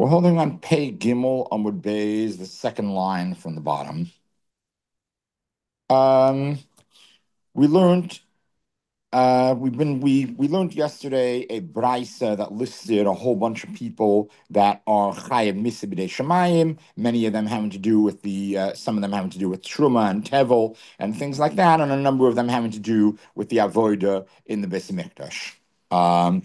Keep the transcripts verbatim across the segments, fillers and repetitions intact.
we're holding on Pei Gimel Amud Beis, the second line from the bottom. Um, we learned uh, we've been we we learned yesterday a brisa that listed a whole bunch of people that are chayav misa b'dei shemayim. Many of them having to do with the uh, some of them having to do with truma and tevel and things like that, and a number of them having to do with the avoda in the Beis Hamikdash. Um,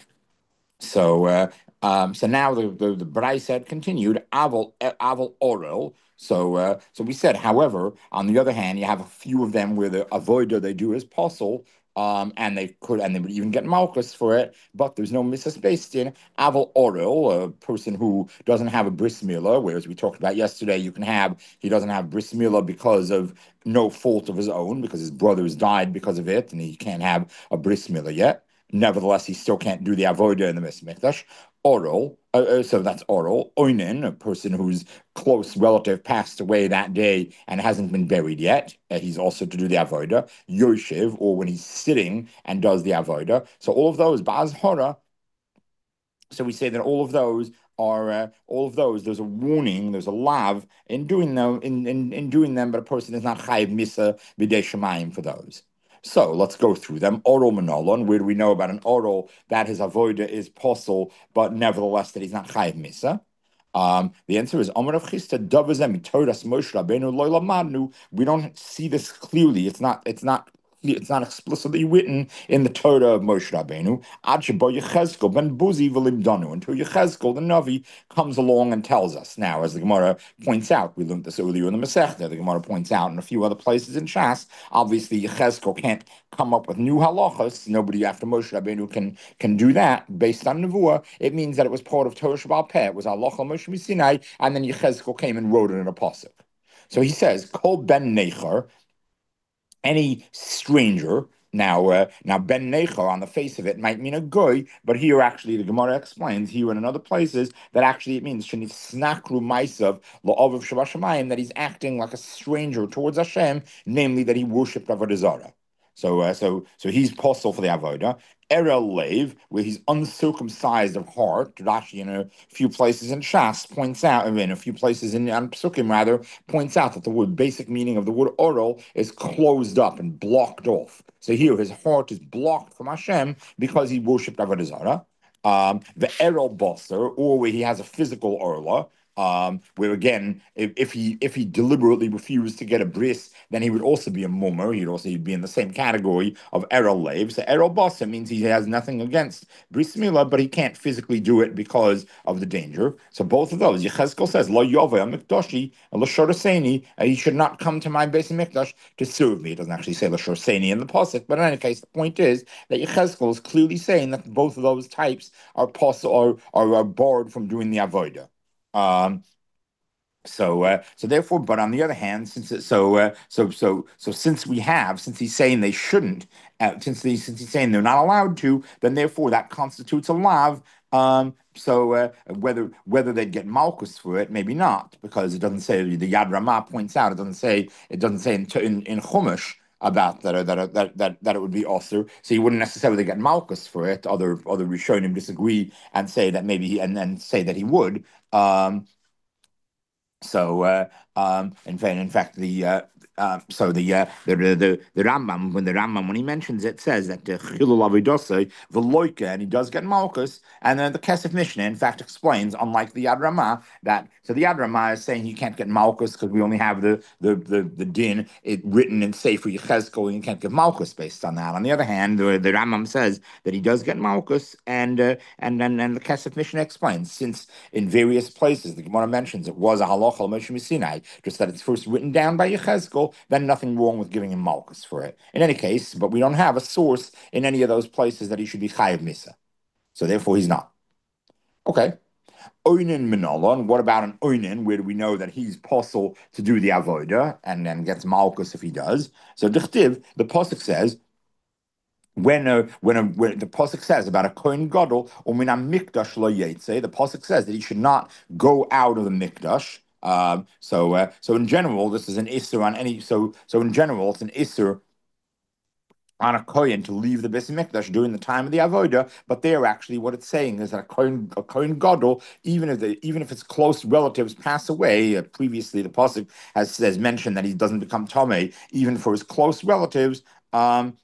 So, uh, um, so now the the, the Bryce had continued Aval Aval Orel. So, uh, so we said, however, on the other hand, you have a few of them where the avoida they do is possible, um, and they could, and they would even get malchus for it, but there's no missus based in Aval Orel, a person who doesn't have a bris milah, whereas we talked about yesterday, you can have he doesn't have bris milah because of no fault of his own, because his brothers died because of it, and he can't have a bris milah yet. Nevertheless, he still can't do the avodah in the Beis Hamikdash. Oral, uh, uh, so that's oral. Oinen, a person whose close relative passed away that day and hasn't been buried yet. Uh, he's also to do the avodah. Yoshev, or when he's sitting and does the avodah. So all of those, Baz Hora. So we say that all of those are uh, all of those. There's a warning. There's a lav in doing them. In, in, in doing them, but a person is not chayiv misa b'dei shemayim for those. So let's go through them. Oral manolon. Where do we know about an oral that his avoida is possible, but nevertheless that he's not chayiv misa? Um, the answer is Amar of Chisda Davazem Toras Moshe Rabbeinu Loila Madnu. We don't see this clearly. It's not. It's not. It's not explicitly written in the Torah of Moshe Rabbeinu. Ad shebo Yechezkel ben Buzi v'limdanu, until Yechezkel the Navi comes along and tells us. Now, as the Gemara points out, we learned this earlier in the Masechta. The Gemara points out in a few other places in Shas. Obviously, Yechezkel can't come up with new halachas. Nobody after Moshe Rabbeinu can can do that based on Nevuah. It means that it was part of Torah Shabbat Peh. It was halacha Moshe Sinai, and then Yechezkel came and wrote it in a pasuk. So he says, Kol ben Necher, any stranger. Now, uh, now Ben Necho on the face of it might mean a goy, but here actually the Gemara explains here and in other places that actually it means snakru maisav la'ovav shabashamayim, that he's acting like a stranger towards Hashem, namely that he worshipped avodah zarah. So, uh, so, so he's apostle for the avodah. Erel Lev, where he's uncircumcised of heart. Rashi, in a few places in Shas, points out, in a few places in on Psukim rather, points out that the word basic meaning of the word oral is closed up and blocked off. So here, his heart is blocked from Hashem because he worshipped Avodah Zarah. Um, the Erel Basar, or where he has a physical orla, um, where again, if, if he if he deliberately refused to get a bris, then he would also be a mummer. He'd also be in the same category of erel lev. So erel basa means he has nothing against bris milah, but he can't physically do it because of the danger. So both of those, Yechezkel says lo yoveh mikdashi l'shoraseni, he should not come to my Beis Hamikdash to serve me. It doesn't actually say l'shoraseni in the pasuk, but in any case, the point is that Yechezkel is clearly saying that both of those types are possible are, are barred from doing the avodah. Um, so, uh, so therefore, but on the other hand, since it, so, uh, so, so, so, since we have, since he's saying they shouldn't, uh, since he, since he's saying they're not allowed to, then therefore that constitutes a lav. Um, so uh, whether whether they'd get malchus for it, maybe not, because it doesn't say. The Yad Ramah points out it doesn't say it doesn't say in in, in Chumash about that, uh, that, uh, that that that it would be also. So you wouldn't necessarily get malchus for it. Other other Rishonim disagree and say that maybe he, and then say that he would. Um, so, uh, um, in fact, in fact, the uh, uh, so the, uh, the the the Rambam, when the Rambam when he mentions it, says that chilul avidosei v'loike, and he does get malchus, and then the Kesef Mishnah, in fact, explains, unlike the Yad Ramah, that so the Yad Ramah is saying you can't get malchus because we only have the the the, the din it written in Sefer Yechezkel, and you can't get malchus based on that. On the other hand, the, the Rambam says that he does get malchus, and uh, and then and, and the Kesef Mishnah explains, since in various places the Gemara mentions it was a halacha Moshe Sinai, just that it's first written down by Yechezkel, then nothing wrong with giving him malchus for it. In any case, but we don't have a source in any of those places that he should be chayiv misa, so therefore he's not. Okay. Oinen Minolon, what about an Oinen? Where do we know that he's possible to do the avodah and then gets malchus if he does? So Dichtiv, the pasuk says, when a, when a, when the pasuk says about a kohen gadol or min mikdash lo yetze, the pasuk says that he should not go out of the mikdash. Um, so uh, so in general, this is an isser on any. So so in general, it's an isser on a kohen to leave the Beis Hamikdash during the time of the avoda, but there actually what it's saying is that a kohen, a kohen gadol, even if the even if its close relatives pass away, uh, previously the pasuk has has mentioned that he doesn't become tomei even for his close relatives. Um,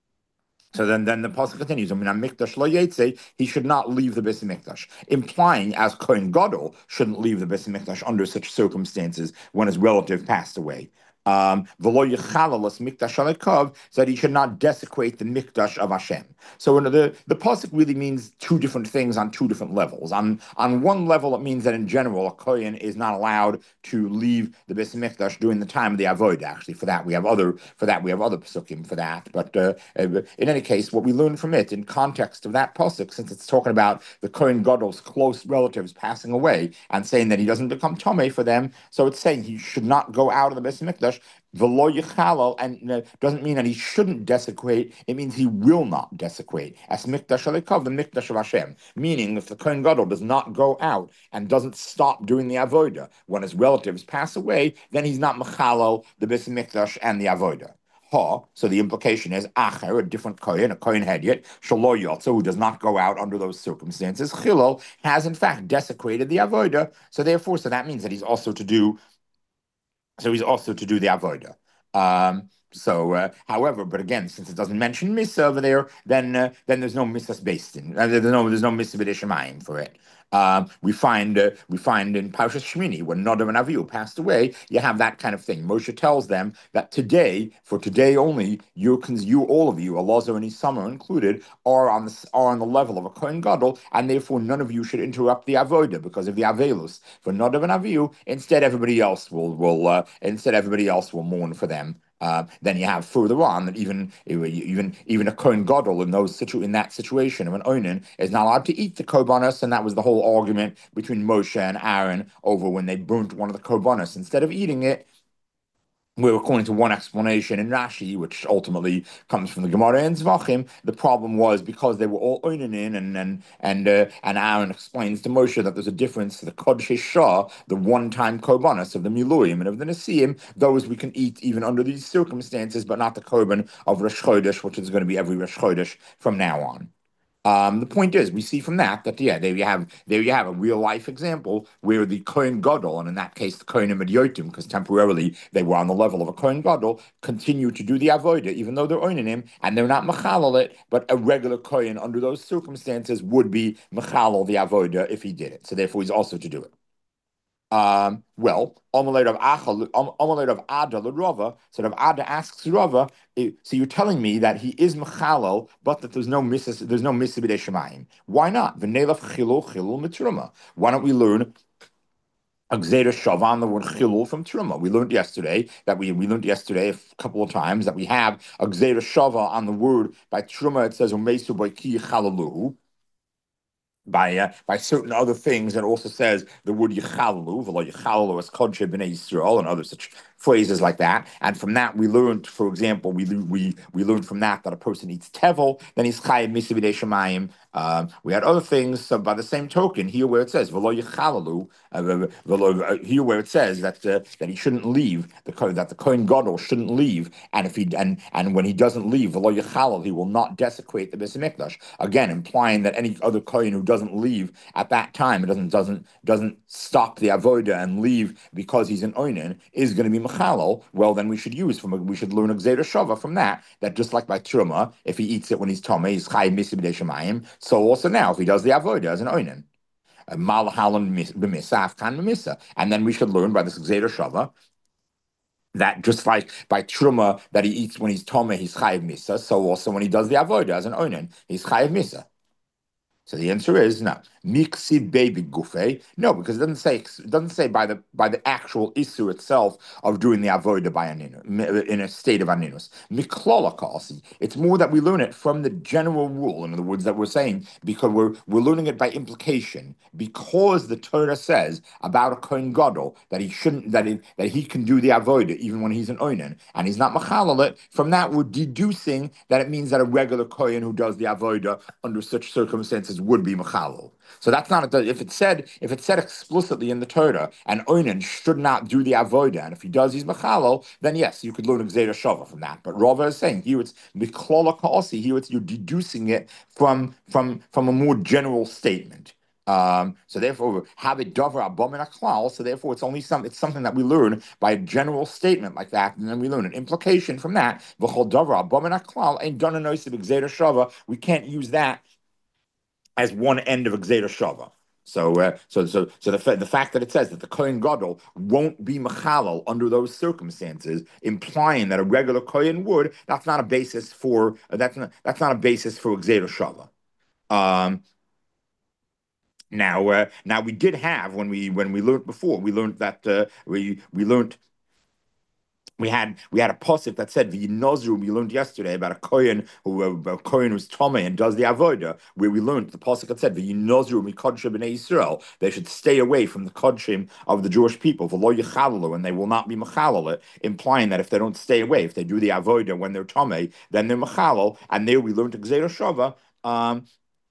so then, then the pasuk continues. I mean, mikdash lo yetze, he should not leave the Beis Hamikdash, implying as kohen gadol shouldn't leave the Beis Hamikdash under such circumstances when his relative passed away. Um, v'lo yichalalas mikdash alekov, so that he should not desecrate the mikdash of Hashem. So in the the pasuk really means two different things on two different levels. On on one level, it means that in general, a kohen is not allowed to leave the Beis Hamikdash during the time of the avodah. Actually, for that we have other for that we have other pasukim for that. But uh, in any case, what we learn from it in context of that pasuk, since it's talking about the kohen gadol's close relatives passing away and saying that he doesn't become tomei for them, so it's saying he should not go out of the Beis Hamikdash v'lo yichalal, and uh, doesn't mean that he shouldn't desecrate. It means he will not desecrate. As mikdash alekov, the mikdash of Hashem. Meaning, if the kohen gadol does not go out and doesn't stop doing the avoda when his relatives pass away, then he's not mechalal the Beis Hamikdash and the avoda. Ha, so the implication is acher, a different kohen, a kohen hedyot, shalo yotza, who does not go out under those circumstances, chilol, has in fact desecrated the avoda. So therefore, so that means that he's also to do so he's also to do the avoda. Um, so, uh, however, but again, since it doesn't mention misa over there, then uh, then there's no misas based in. Uh, there's no there's no misa b'deshamayim for it. Um, we find uh, we find in Parshas Shmini when Nadav and Avihu passed away, you have that kind of thing. Moshe tells them that today, for today only, you can you all of you, Elazar and Isamar included, are on the are on the level of a kohen gadol, and therefore none of you should interrupt the avoda because of the avelus for Nadav and Avihu. Instead, everybody else will will uh, instead everybody else will mourn for them. Uh, then you have further on that even even even a kohen gadol in those situ in that situation of an oinen is not allowed to eat the korbanos, and that was the whole argument between Moshe and Aaron over when they burnt one of the korbanos. Instead of eating it, well, according to one explanation in Rashi, which ultimately comes from the Gemara and Zvachim, the problem was because they were all oinin and and and uh, and Aaron explains to Moshe that there's a difference to the Kodesh Shah, the one-time korbanos of the Miluim and of the Nesiim, those we can eat even under these circumstances, but not the korban of Rosh Chodesh, which is going to be every Rosh Chodesh from now on. Um, the point is, we see from that that yeah, there you have there you have a real life example where the Kohen Gadol, and in that case the Kohenim Midyotim, because temporarily they were on the level of a Kohen Gadol, continue to do the avodah even though they're owning him and they're not mechalal it, but a regular Kohen under those circumstances would be mechalal the avodah if he did it. So therefore, he's also to do it. Um, well, Amalei of Achal, Amalei of Ada Rava. So Rav Ada asks Rava, so you're telling me that he is mechalel, but that there's no misas, there's no misibidei shemayim. Why not? V'nelaf chilul chilul mitruma. Why don't we learn a gzera shavan, the word chilul from truma? We learned yesterday that we we learned yesterday a couple of times that we have a gzera shava on the word by truma. It says umesu by ki chalalu. By uh, by certain other things, and also says the word yichalalu, v'lo yichalalu as kodesh b'nei Yisrael, and other such phrases like that. And from that, we learned, for example, we we we learned from that that a person eats tevel, then he's chayiv misibidei shemayim. Um, we had other things. So by the same token, here where it says v'lo yichalalu, uh, uh, here where it says that uh, that he shouldn't leave, the that the kohen gadol shouldn't leave, and if he and and when he doesn't leave, v'lo yichalal, he will not desecrate the Beis Hamikdash. Again, implying that any other kohen who doesn't leave at that time, it doesn't doesn't doesn't stop the avoda and leave because he's an oinen, is going to be mechalal. Well, then we should use from a, we should learn a gzera shava from that. That just like by truma, if he eats it when he's tomei, he's chayiv misibidei shemayim. So also now, if he does the avodah as an oinen, and then we should learn by this gzera shava that just like by truma that he eats when he's tomei, he's chayiv misa. So also when he does the avodah as an oinen, he's chayiv misa. So the answer is no. Miksi baby gufe. No, because it doesn't say it doesn't say by the by the actual issue itself of doing the avodah by aninus in a state of aninus. Miklolakasi. It's more that we learn it from the general rule. In other words, that we're saying because we're we're learning it by implication because the Torah says about a kohen gadol that he shouldn't that he, that he can do the avodah even when he's an oinen and he's not machalal it. From that, we're deducing that it means that a regular kohen who does the avodah under such circumstances would be mechalal. So that's not a, if it said if it said explicitly in the Torah, an oinen should not do the avodah, and if he does, he's mechalal. Then yes, you could learn Gzeira Shava from that. But Rava is saying here it's miklola kaosi. Here it's you're deducing it from from from a more general statement. Um, so therefore, have it davar abomin aklal. So therefore, it's only some. It's something that we learn by a general statement like that, and then we learn an implication from that. V'chol davar abomin aklal ain't done a noise of Gzeira Shava. We can't use that as one end of a Gzeira Shava. So, uh, so, so, so the, the fact that it says that the Kohen Gadol won't be mechalal under those circumstances, implying that a regular Kohen would, that's not a basis for uh, that's not that's not a basis for a Gzeira Shava. Um, now, uh, now we did have when we when we learned before, we learned that uh, we we learned we had we had a pasuk that said v'yinozru. We learned yesterday about a kohen who a kohen who's tomei and does the avoda. Where we learned the pasuk that said v'yinozru mikodshim b'nei Yisrael. They should stay away from the kodshim of the Jewish people. V'lo yichalalu, and they will not be mechalal, implying that if they don't stay away, if they do the avoda when they're tomei, then they're mechalal. And there we learned Gzeira Shava. Um,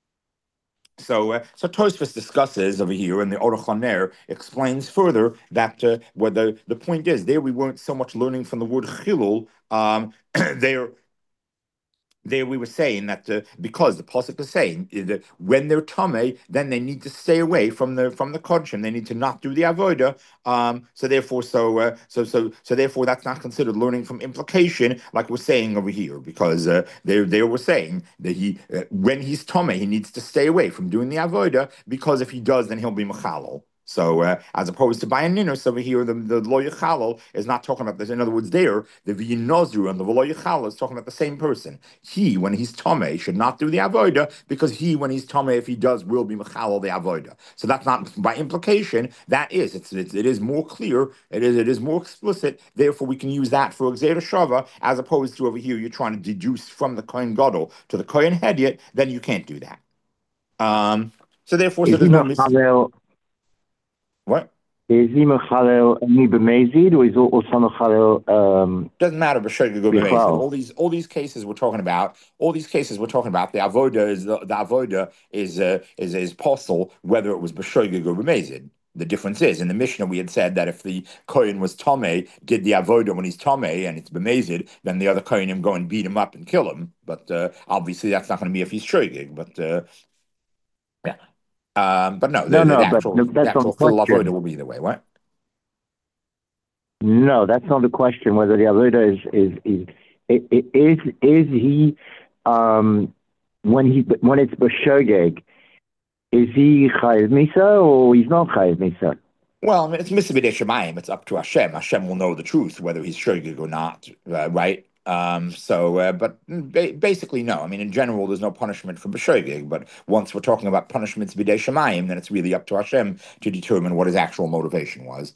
So, uh, so Tosfos discusses over here, and the Aruch LaNer explains further that uh, what the, the point is there we weren't so much learning from the word chilul. Um, there there we were saying that uh, because the pasuk is saying that when they're tame, then they need to stay away from the from the kodshim. They need to not do the avoda. Um, so therefore, so uh, so so so therefore, that's not considered learning from implication, like we're saying over here, because uh, they they were saying that he uh, when he's tame, he needs to stay away from doing the avoda, because if he does, then he'll be mechalal. So, uh, as opposed to Bayan Ninus over here, the, the Lo Yechalal is not talking about this. In other words, there, the V'yinozru and the Lo Yechalal is talking about the same person. He, when he's Tomei, should not do the Avodah, because he, when he's Tomei, if he does, will be Mechalal the Avodah. So that's not, by implication, that is, it's, it's, it is more clear, it is it is more explicit, therefore we can use that for Gzeira Shava, as opposed to over here, you're trying to deduce from the Kohen Gadol to the Kohen Hedyot, then you can't do that. Um, so therefore, so Is he there's no mis- mechalel? What? Is he mechalel only b'mezid, or is he also mechalel? Um, Doesn't matter, b'shogeg or b'mezid. bichlal? All these, all these cases we're talking about, all these cases we're talking about, the avoda is the, the avoda is uh, is is possible whether it was b'shogeg or b'mezid. The difference is in the Mishnah we had said that if the kohen was tomei, did the avoda when he's tomei and it's b'mezid, then the other kohenim go and beat him up and kill him. But uh, obviously that's not going to be if he's shogeg. But uh, yeah, um, but no, No, the, the, the no, but actual no, the that's not the actual full avoda question. will be either way. What? No, that's not the question. Whether the avoda is is is is is, is he um, when he when it's b'shogeg, is he chayiv misa or he's not chayiv misa? Well, I mean, it's Mitzvah Shemayim. It's up to Hashem. Hashem will know the truth, whether he's shogeg or not, uh, right? Um, so, uh, but ba- basically, no. I mean, in general, there's no punishment for b'shogeg. But once we're talking about punishments b'dei Shemayim, then it's really up to Hashem to determine what his actual motivation was.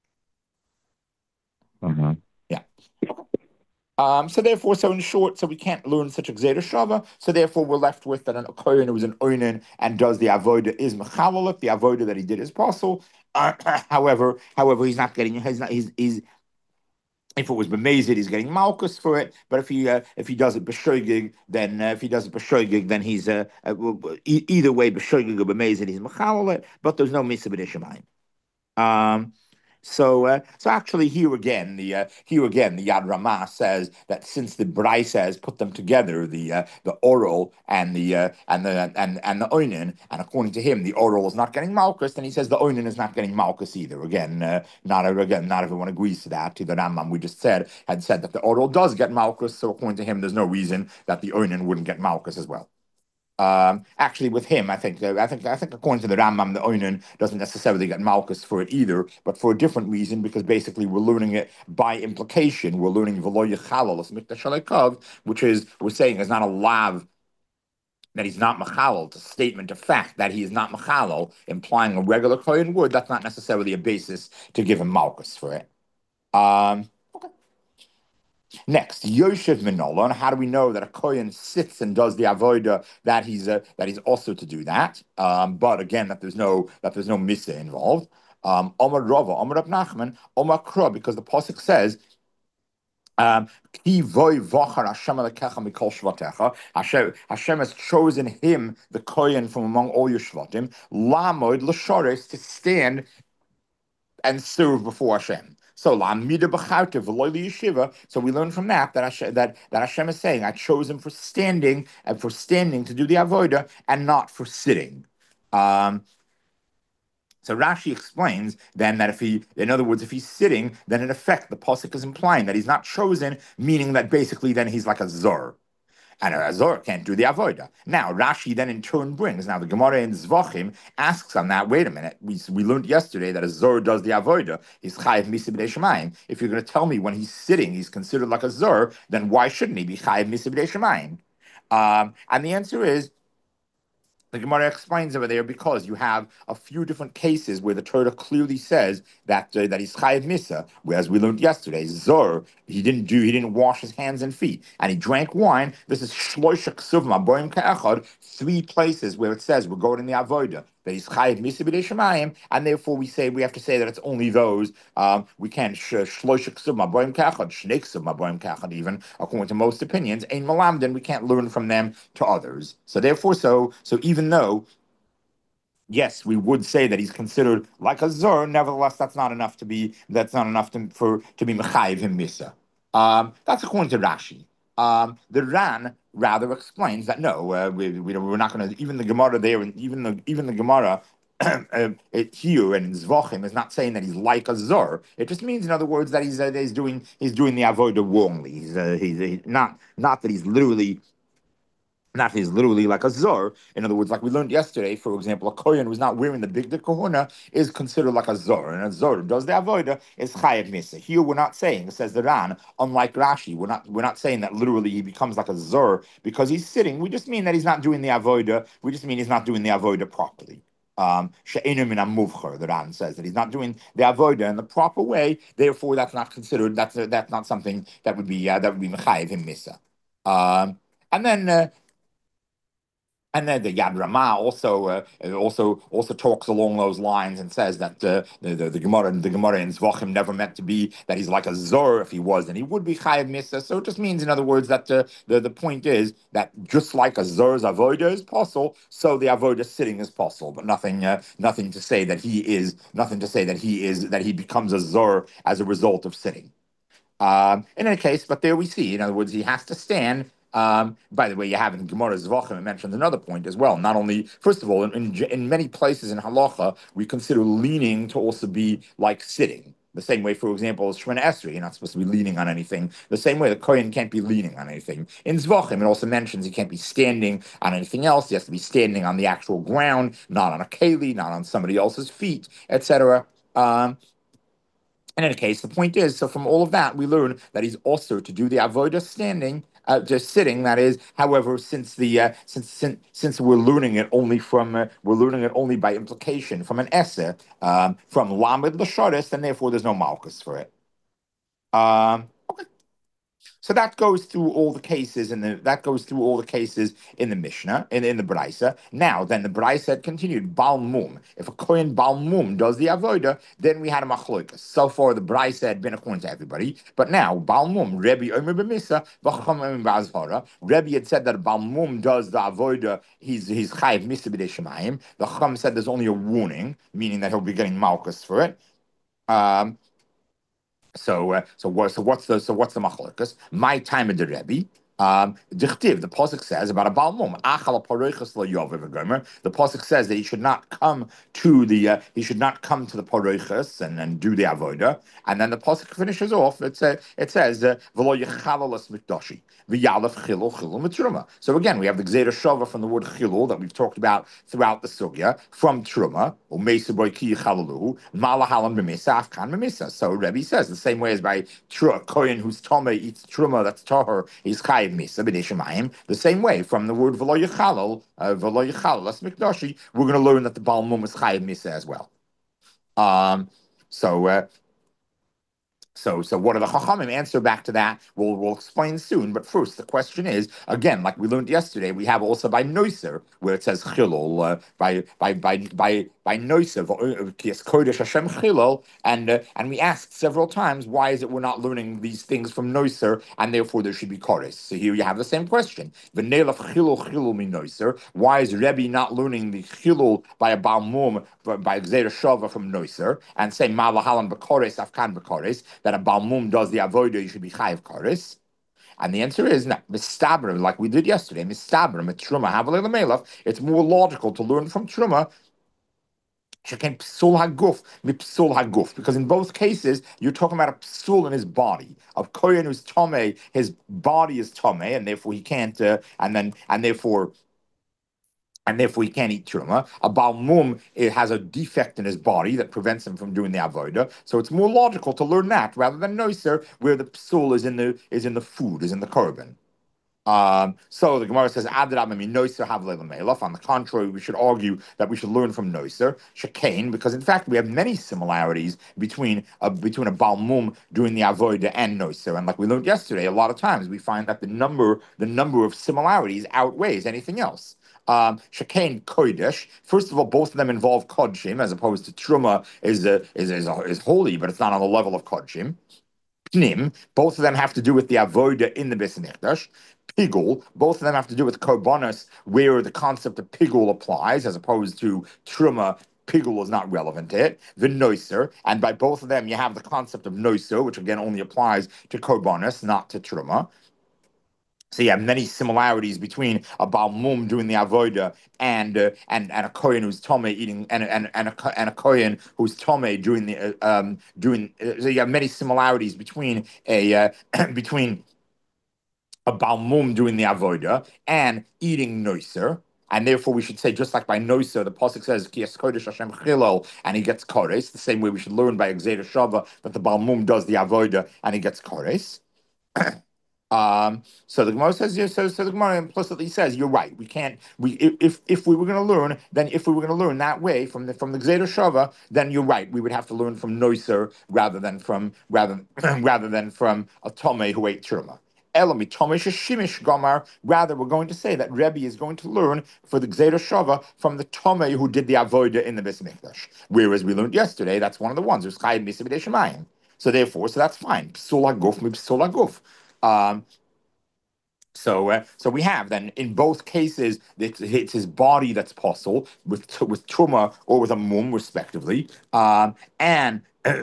Mm-hmm. Yeah. Um, so therefore, so in short, so we can't learn such a Gzeira Shava. So therefore, we're left with that an Kohen who is an Oinen and does the avoda is mechalal. If the avoda that he did is possible. Uh, however, however, he's not getting he's not he's he's if it was b'mezid, he's getting malchus for it. But if he uh, if he does it b'shogeg, then uh, if he does it b'shogeg, then he's uh, uh, e- either way b'shogeg or b'mezid, he's mechalal it. But there's no misa b'dishamayim. Um, so, uh, so actually, here again, the uh, here again, the Yad Ramah says that since the Braisa has put them together, the uh, the oral and the uh, and the and and the oinen, and according to him, the oral is not getting malchus, and he says the oinen is not getting malchus either. Again, uh, not again, not everyone agrees to that. To the Rambam, we just said had said that the oral does get malchus, so according to him, there's no reason that the oinen wouldn't get malchus as well. Um, actually, with him, I think uh, I think I think according to the Rambam, the Oinen doesn't necessarily get Malchus for it either, but for a different reason, because basically we're learning it by implication. We're learning V'lo Yechalal as Mikdash Shalekov, which is we're saying is not a lav that he's not machalal. It's a statement of fact that he is not machalal, implying a regular kohen would. That's not necessarily a basis to give him Malchus for it. Um, Next, Yoshev Minola. How do we know that a Kohen sits and does the avoda that he's uh, that he's also to do that? Um, but again, that there's no that there's no misa involved. Um, Omar Rava, Omar Rab Nachman, Omar Kra, because the pasuk says Um, Hashem Hashem has chosen him, the Kohen, from among all your Shvatim, Lamod L'Shores, to stand and serve before Hashem. So Lamida B'charta V'loy Yeshiva. So we learn from that that Hashem, that that Hashem is saying, I chose him for standing and for standing to do the avodah and not for sitting. Um, So Rashi explains then that if he, in other words, if he's sitting, then in effect the pasuk is implying that he's not chosen, meaning that basically then he's like a zor. And a zor can't do the avodah. Now Rashi then in turn brings, now the Gemara in Zvachim asks on that, wait a minute, we, we learned yesterday that a zor does the avodah. He's chayiv misa b'nei shemayim. If you're going to tell me when he's sitting he's considered like a zor, then why shouldn't he be chayiv misa b'nei shemayim? Um, and the answer is, the Gemara explains over there because you have a few different cases where the Torah clearly says that uh, that he's chayiv misa, whereas we learned yesterday, Zor, he didn't do, he didn't wash his hands and feet, and he drank wine. This is shloisha ksuvma boim ka'echad, three places where it says we're going in the avodah that he's chayiv misa b'nei shemayim, and therefore we say we have to say that it's only those. Um, we can't shloisha ksuvma boim ka'echad, shnei ksuvma boim ka'echad, even according to most opinions, ein malamdin, we can't learn from them to others. So therefore, so so even though, yes, we would say that he's considered like a zor, nevertheless, that's not enough to be that's not enough to, for to be mechayiv him misa. Um, that's according to Rashi. Um, the Ran rather explains that no, uh, we, we we're not going to, even the Gemara there, and even the even the Gemara uh, it, here and in Zvachim is not saying that he's like a zor. It just means, in other words, that he's uh, that he's doing he's doing the avodah wrongly. He's uh, he's, he's not not that he's literally not he's literally like a zor. In other words, like we learned yesterday, for example, a kohen who's not wearing the big kahuna is considered like a zor, and a zor who does the avodah is chayev misa. Here we're not saying, says the Ran, unlike Rashi, we're not we're not saying that literally he becomes like a zor because he's sitting. We just mean that he's not doing the avodah. We just mean he's not doing the avodah properly. Um, the Ran says that he's not doing the avodah in the proper way. Therefore, that's not considered. That's uh, that's not something that would be uh, that would be mechayev him misa. Um, and then. Uh, And then the Yad Ramah also uh, also also talks along those lines and says that uh, the, the the Gemara the Gemara in Zvachim never meant to be that he's like a zor. If he was, then he would be chayav misa. So it just means, in other words, that uh, the the point is that just like a zor's avodah is possible, so the avodah sitting is possible, but nothing uh, nothing to say that he is nothing to say that he is that he becomes a zor as a result of sitting. Um, in any case, but there we see, in other words, he has to stand. Um, by the way, you have in Gemara Zvachim, it mentions another point as well. Not only, first of all, in, in, in many places in halacha, we consider leaning to also be like sitting. The same way, for example, as Shemana Esrei, you're not supposed to be leaning on anything. The same way, the Kohen can't be leaning on anything. In Zvachim, it also mentions he can't be standing on anything else. He has to be standing on the actual ground, not on a keli, not on somebody else's feet, et cetera. Um, in any case, the point is, so from all of that, we learn that he's also to do the avodah standing, uh, just sitting. That is, however, since the uh, since, since since we're learning it only from uh, we're learning it only by implication from an esse, um, from lamed l'sharis, and therefore there's no malchus for it. Um, okay. So that goes through all the cases in the that goes through all the cases in the Mishnah in, in the Brisa. Now, then the Brisa had continued Bal Mum. If a Kohen Bal Mum does the avodah, then we had a machloikas. So far, the Brisa had been according to everybody, but now Bal Mum, Rebbe Omer b'Misa, v'Chacham Omer b'Azhara. Rebbe had said that Bal Mum does the avodah. He's he's chayiv misa b'dei shemayim. The Chacham said there's only a warning, meaning that he'll be getting malchus for it. Um, so, uh, so what? So what's the so what's the machlokas? My time of the Rebbe. Um, Dichtiv, the pasuk says about a balmum. Achal paroichas lo yovev gomer. The pasuk says that he should not come to the uh, he should not come to the paroichas and, and do the avoda. And then the pasuk finishes off. It says it says v'lo yechalalas mikdashi v'yalef chilul chilul mitruma. So again, we have the gzeira shava from the word chilul that we've talked about throughout the sugya from truma or mesa boy ki chalalu malahalam b'misa afkan b'misa. So Rebbe says the same way as by a kohen whose tome eats truma that's tahor, he's chayiv misa b'nei shemayim. The same way from the word v'lo yechalal uh, v'lo yechalalas mikdashi, we're going to learn that the balmum is chayiv misa as well. Um, so. Uh, So, so what are the Chachamim? Answer back to that. We'll we'll explain soon. But first, the question is again, like we learned yesterday, we have also by Noiser where it says Chilul uh, by by by by by Noiser Kias Kodesh Hashem Chilul, and uh, and we asked several times why is it we're not learning these things from Noiser, and therefore there should be Kodesh. So here you have the same question. V'neilach Chilul Chilul mi Noiser. Why is Rebbe not learning the Chilul by a Balmum by Gzeira Shava from Noiser and say Malahalan B'Kores Afkan B'Kores? That a Balmum does the avodah, you should be chayiv kares? And the answer is no. Mistabrim, like we did yesterday, mistabrim, truma, havalei l'melach. It's more logical to learn from truma. Sheken psul haguf, mipsul haguf, because in both cases you're talking about a psul in his body. Of kohen who's tome, his body is tome, and therefore he can't. Uh, and then and therefore. And therefore, he can't eat truma. A balmum it has a defect in his body that prevents him from doing the avodah. So it's more logical to learn that rather than noiser, where the psul is in the is in the food, is in the korban. Um, so the Gemara says, Adrab mi noiser havle l'melach. On the contrary, we should argue that we should learn from noiser shekain, because in fact we have many similarities between a between a balmum doing the avodah and noiser. And like we learned yesterday, a lot of times we find that the number the number of similarities outweighs anything else. Um, Shekain Kodesh. First of all, both of them involve Kodshim, as opposed to Truma is uh, is is, uh, is holy, but it's not on the level of Kodshim. Pnim, both of them have to do with the avoda in the Beis Hamikdash. Pigul, both of them have to do with Korbanos, where the concept of Pigul applies, as opposed to Truma. Pigul is not relevant to it. The Noiser, and by both of them, you have the concept of Noiser, which again only applies to Korbanos, not to Truma. So you have many similarities between a balmum doing the avoda and uh, and and a kohen who's tome eating and and and a and a kohen who's tome doing the uh, um doing. Uh, so you have many similarities between a uh, between a balmum doing the avoda and eating noiser. And therefore, we should say, just like by Noiser, the pasuk says Kias Kodesh Hashem Chilol, and he gets Kores. The same way we should learn by Gzeira Shava that the balmum does the avoda and he gets Kores. Um, so the Gemara says, yeah, so, so the Gemara implicitly says, you're right. We can't, we, if, if we were going to learn, then if we were going to learn that way from the, from the Gzeira Shava, then you're right. We would have to learn from Noiser rather than from, rather, rather than from a Tome who ate Truma. Elami Tomish Shimish Gomar. Rather, we're going to say that Rebbe is going to learn for the Gzeira Shava from the Tome who did the Avodah in the Beis Hamikdash. Whereas we learned yesterday, that's one of the ones who's Chayim Misa B'dei Shemayim. So therefore, so that's fine. Psul HaGuf mi Psul HaGuf. Um, so, uh, so we have then in both cases it's, it's his body that's possible with with truma or with a mum, respectively, um, and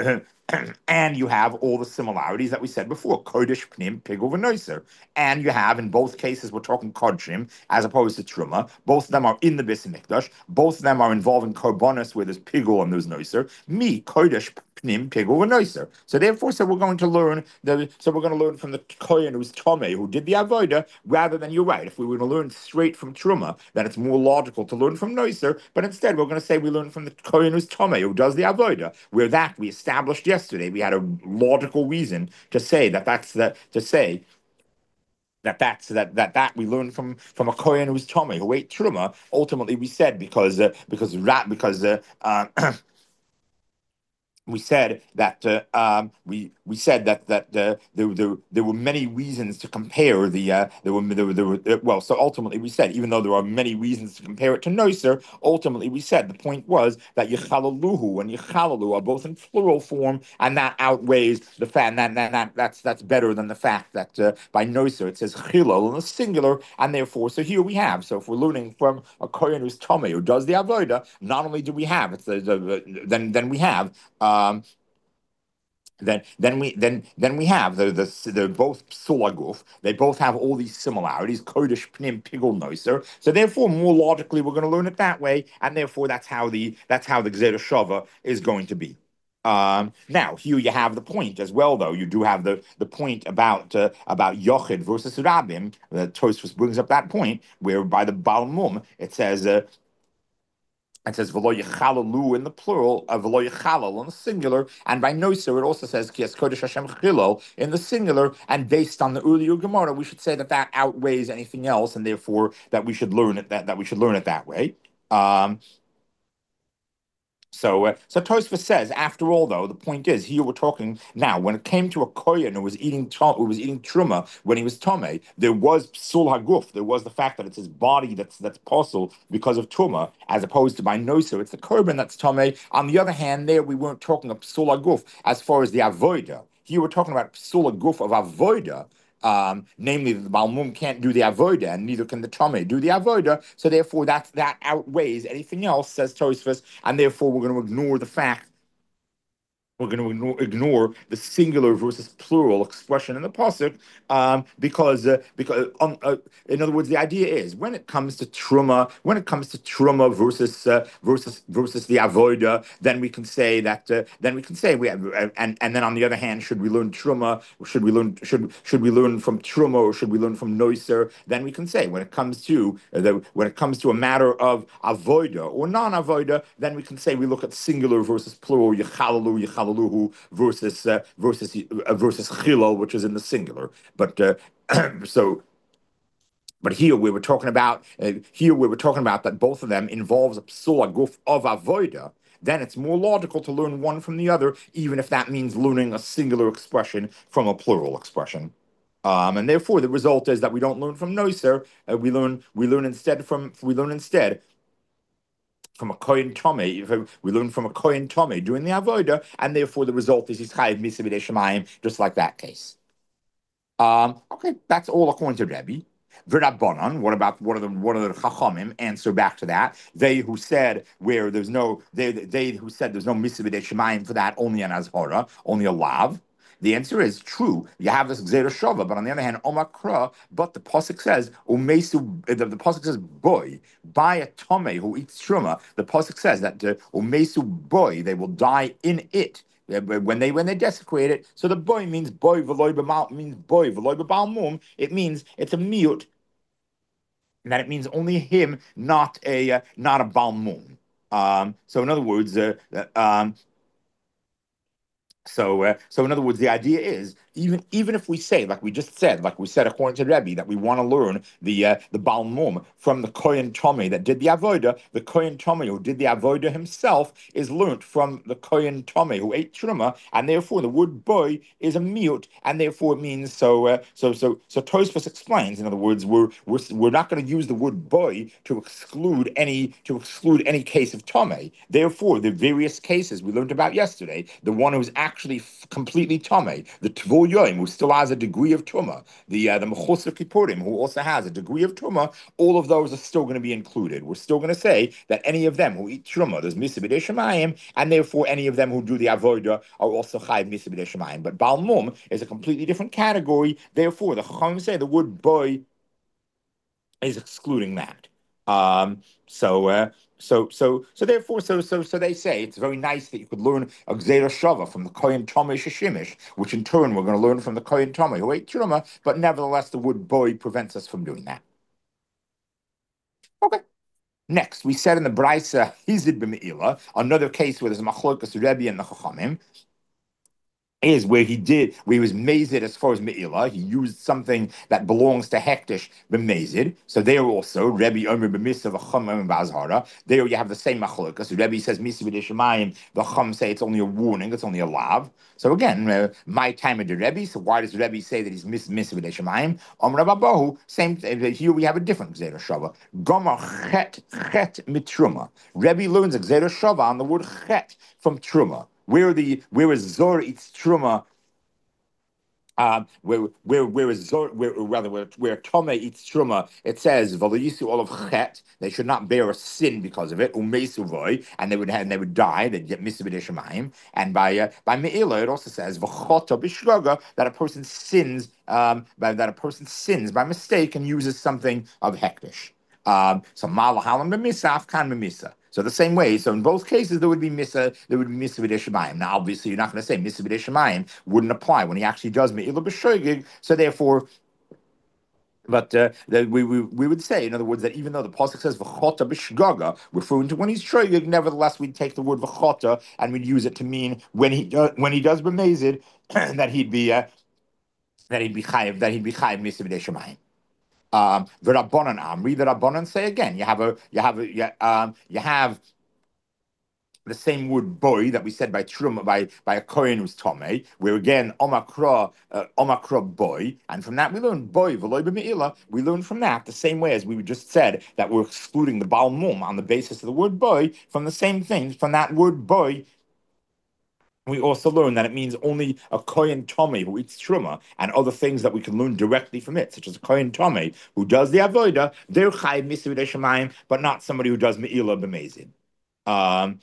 and you have all the similarities that we said before: kodesh, pnim, pigul, v'noiser. And you have in both cases we're talking kodshim as opposed to truma. Both of them are in the Beis Hamikdash. Both of them are involving korbanos where there's pigul and there's noiser. Me kodesh. Pnim, pigul, v'noiser. So therefore, so we're going to learn the. So we're going to learn from the kohen who's tome who did the avoda, rather than you're right. If we were going to learn straight from truma, then it's more logical to learn from noiser. But instead, we're going to say we learn from the kohen who's tome who does the avoda. Where that we established yesterday, we had a logical reason to say that that's the to say that that's that that that we learned from from a kohen who's tome who ate truma. Ultimately, we said because uh, because rat because uh, uh, we said that uh, um, we we said that that uh, there, there there were many reasons to compare the uh, there were there were, there were uh, well so ultimately we said even though there are many reasons to compare it to Noiser, ultimately we said the point was that Yechalaluhu and Yechalalu are both in plural form, and that outweighs the fact that, that, that that's that's better than the fact that uh, by Noiser it says Chilal in the singular, and therefore so here we have so if we're learning from a kohen who's Tomei who does the avoda, not only do we have it's the, the, the then then we have. Um, then then we then then we have the the they're both psulaguf. They both have all these similarities. Kodesh pnim pigul noiser. So therefore, more logically, we're going to learn it that way, and therefore that's how the that's how the Gzeira Shava is going to be. Um, now here you have the point as well, though you do have the the point about uh, about Yochid versus Rabim. The Tosfos brings up that point where by the Balmum it says. Uh, It says v'lo yechalalu in the plural, uh, v'lo yechalal in the singular, and by Noiser it also says kias kodesh Hashem chilol in the singular. And based on the earlier Gemara, we should say that that outweighs anything else, and therefore that we should learn it that, that we should learn it that way. Um, So, uh, so Tosfos says, after all, though, the point is here we're talking now. When it came to a kohen who was eating who was eating truma when he was tome, there was psul haguf. There was the fact that it's his body that's that's possible because of truma, as opposed to by noser, it's the korban that's tome. On the other hand, there we weren't talking of psul haguf as far as the avoida. Here we're talking about psul haguf of avoida. Um, namely, that the Balmum can't do the avoda, and neither can the Tomei do the avoda. So therefore, that that outweighs anything else, says Tosfos, and therefore we're going to ignore the fact we're going to ignore, ignore the singular versus plural expression in the pasuk, um, because uh, because um, uh, in other words, the idea is when it comes to truma, when it comes to truma versus uh, versus versus the avoda, then we can say that uh, then we can say we have, uh, and and then on the other hand, should we learn truma? Or should we learn should should we learn from truma or should we learn from noiser? Then we can say when it comes to uh, the, when it comes to a matter of avoda or non-avoda, then we can say we look at singular versus plural, yechalalu, yechalaluhu versus uh, versus uh, versus chilal, which is in the singular. But uh, so but here we were talking about uh, here we were talking about that both of them involves a psul guf of avoda. Then it's more logical to learn one from the other, even if that means learning a singular expression from a plural expression. Um, and therefore, the result is that we don't learn from noiser. Uh, we learn we learn instead from we learn instead from a kohen tome. We learn from a kohen tome doing the avoda, and therefore the result is he's chayiv misa b'dei shemayim, just like that case. Um, okay, that's all according to Rebbe. V'Rabbanan, what about what are the what are the Chachamim? Answer back to that. They who said where there's no they they who said there's no mitzvah shemayim for that, only an azhara, only a lav. The answer is true. You have this gzera shava, but on the other hand, omakra. But the pasuk says umesu. The, the pasuk says boy by a tome who eats truma. The pasuk says that uh, umesu boy they will die in it when they when they desecrate it. So the boy means boy v'loy b'mal means boy v'loy b'balmum. It means it's a miut, and that it means only him, not a uh, not a balmum. Um, so in other words, uh, uh, um, so, uh, so in other words, the idea is even even if we say, like we just said, like we said according to Rebbe, that we want to learn the uh, the Balmum from the Kohen Tomei that did the avoda, the Kohen Tomei who did the avoda himself is learnt from the Kohen Tomei who ate truma, and therefore the word boy is a miut, and therefore it means so. Uh, so so so Tosfos explains. In other words, we're we're we're not going to use the word boy to exclude any to exclude any case of Tomei. Therefore, the various cases we learned about yesterday, the one who's actually f- completely Tomei, the Tvul Yoim, who still has a degree of Tuma, the uh, the Mechusar Kippurim, who also has a degree of Tuma, all of those are still going to be included. We're still going to say that any of them who eat Truma, there's Misa B'dei Shemayim, and therefore any of them who do the Avodah are also Chayiv Misa B'dei Shemayim. But Balmum is a completely different category. Therefore, the Chachamim say the word boy is excluding that. Um, so, uh, so, so, so therefore, so, so, so they say it's very nice that you could learn a Gzera Shava from the Kohen Tomei Shishimish, which in turn we're going to learn from the Kohen Tomei who ate Truma, but nevertheless, the word boy prevents us from doing that. Okay. Next, we said in the Brisa Hizid b'Me'ila, another case where there's a Machlokas Rebbe and the Chachamim, is where he did, where he was mazid as far as Me'ilah. He used something that belongs to Hektish b'mazid. So there also, Rebbe Omer b'misa v'chum b'azhara. There you have the same machlokas. So Rebbe says misa b'deshemayim, the chum say it's only a warning, it's only a lav. So again, uh, my time of the Rebbe. So why does Rebbe say that he's mis misa b'deshemayim? Omer Rabbahu, same. Uh, here we have a different gzera shava. Gomer chet chet mitruma. Rebbe learns a gzera shava on the word chet from truma. Where the where is Zor eats truma, uh, where where where is Zor, where rather where where Tome eats truma, it says V'loyisu all of chet, they should not bear a sin because of it, umeisuvoy, and they would have, and they would die, they'd get misabedeshamayim. And by uh, by Me'ilah, it also says V'chota b'shraga, that a person sins, um, by, that a person sins by mistake and uses something of hektish. Um, so malahalam b'misa, afkan b'misa. So the same way, so in both cases there would be misa, there would be misa b'deshamayim. Now, obviously, you're not going to say misa b'deshamayim wouldn't apply when he actually does me'ilah b'shoigig. So therefore, but uh, that we, we we would say, in other words, that even though the pasuk says v'chota b'shgaga, referring to when he's shoigig, nevertheless we'd take the word v'chota and we'd use it to mean when he does when he does b'mezid that he'd be uh, that he'd be chayiv that he'd be chayiv misa b'deshamayim. Um, the Rabbanan Amri, the Rabbanan say again, you have a, you have a, you, um, you have the same word boy that we said by Truma, by by a Kohen who's Tomei, where again Omakra uh, Omakra boy, and from that we learn boy v'loy b'meila. We learn from that the same way as we just said that we're excluding the Baal Mum on the basis of the word boy. From the same thing, from that word boy, we also learn that it means only a Kohen Tomei who eats Truma and other things that we can learn directly from it, such as a Kohen Tomei who does the Avodah, they're Chayiv Mitzvah Shemayim, but not somebody who does Me'ilah b'mezid. Um,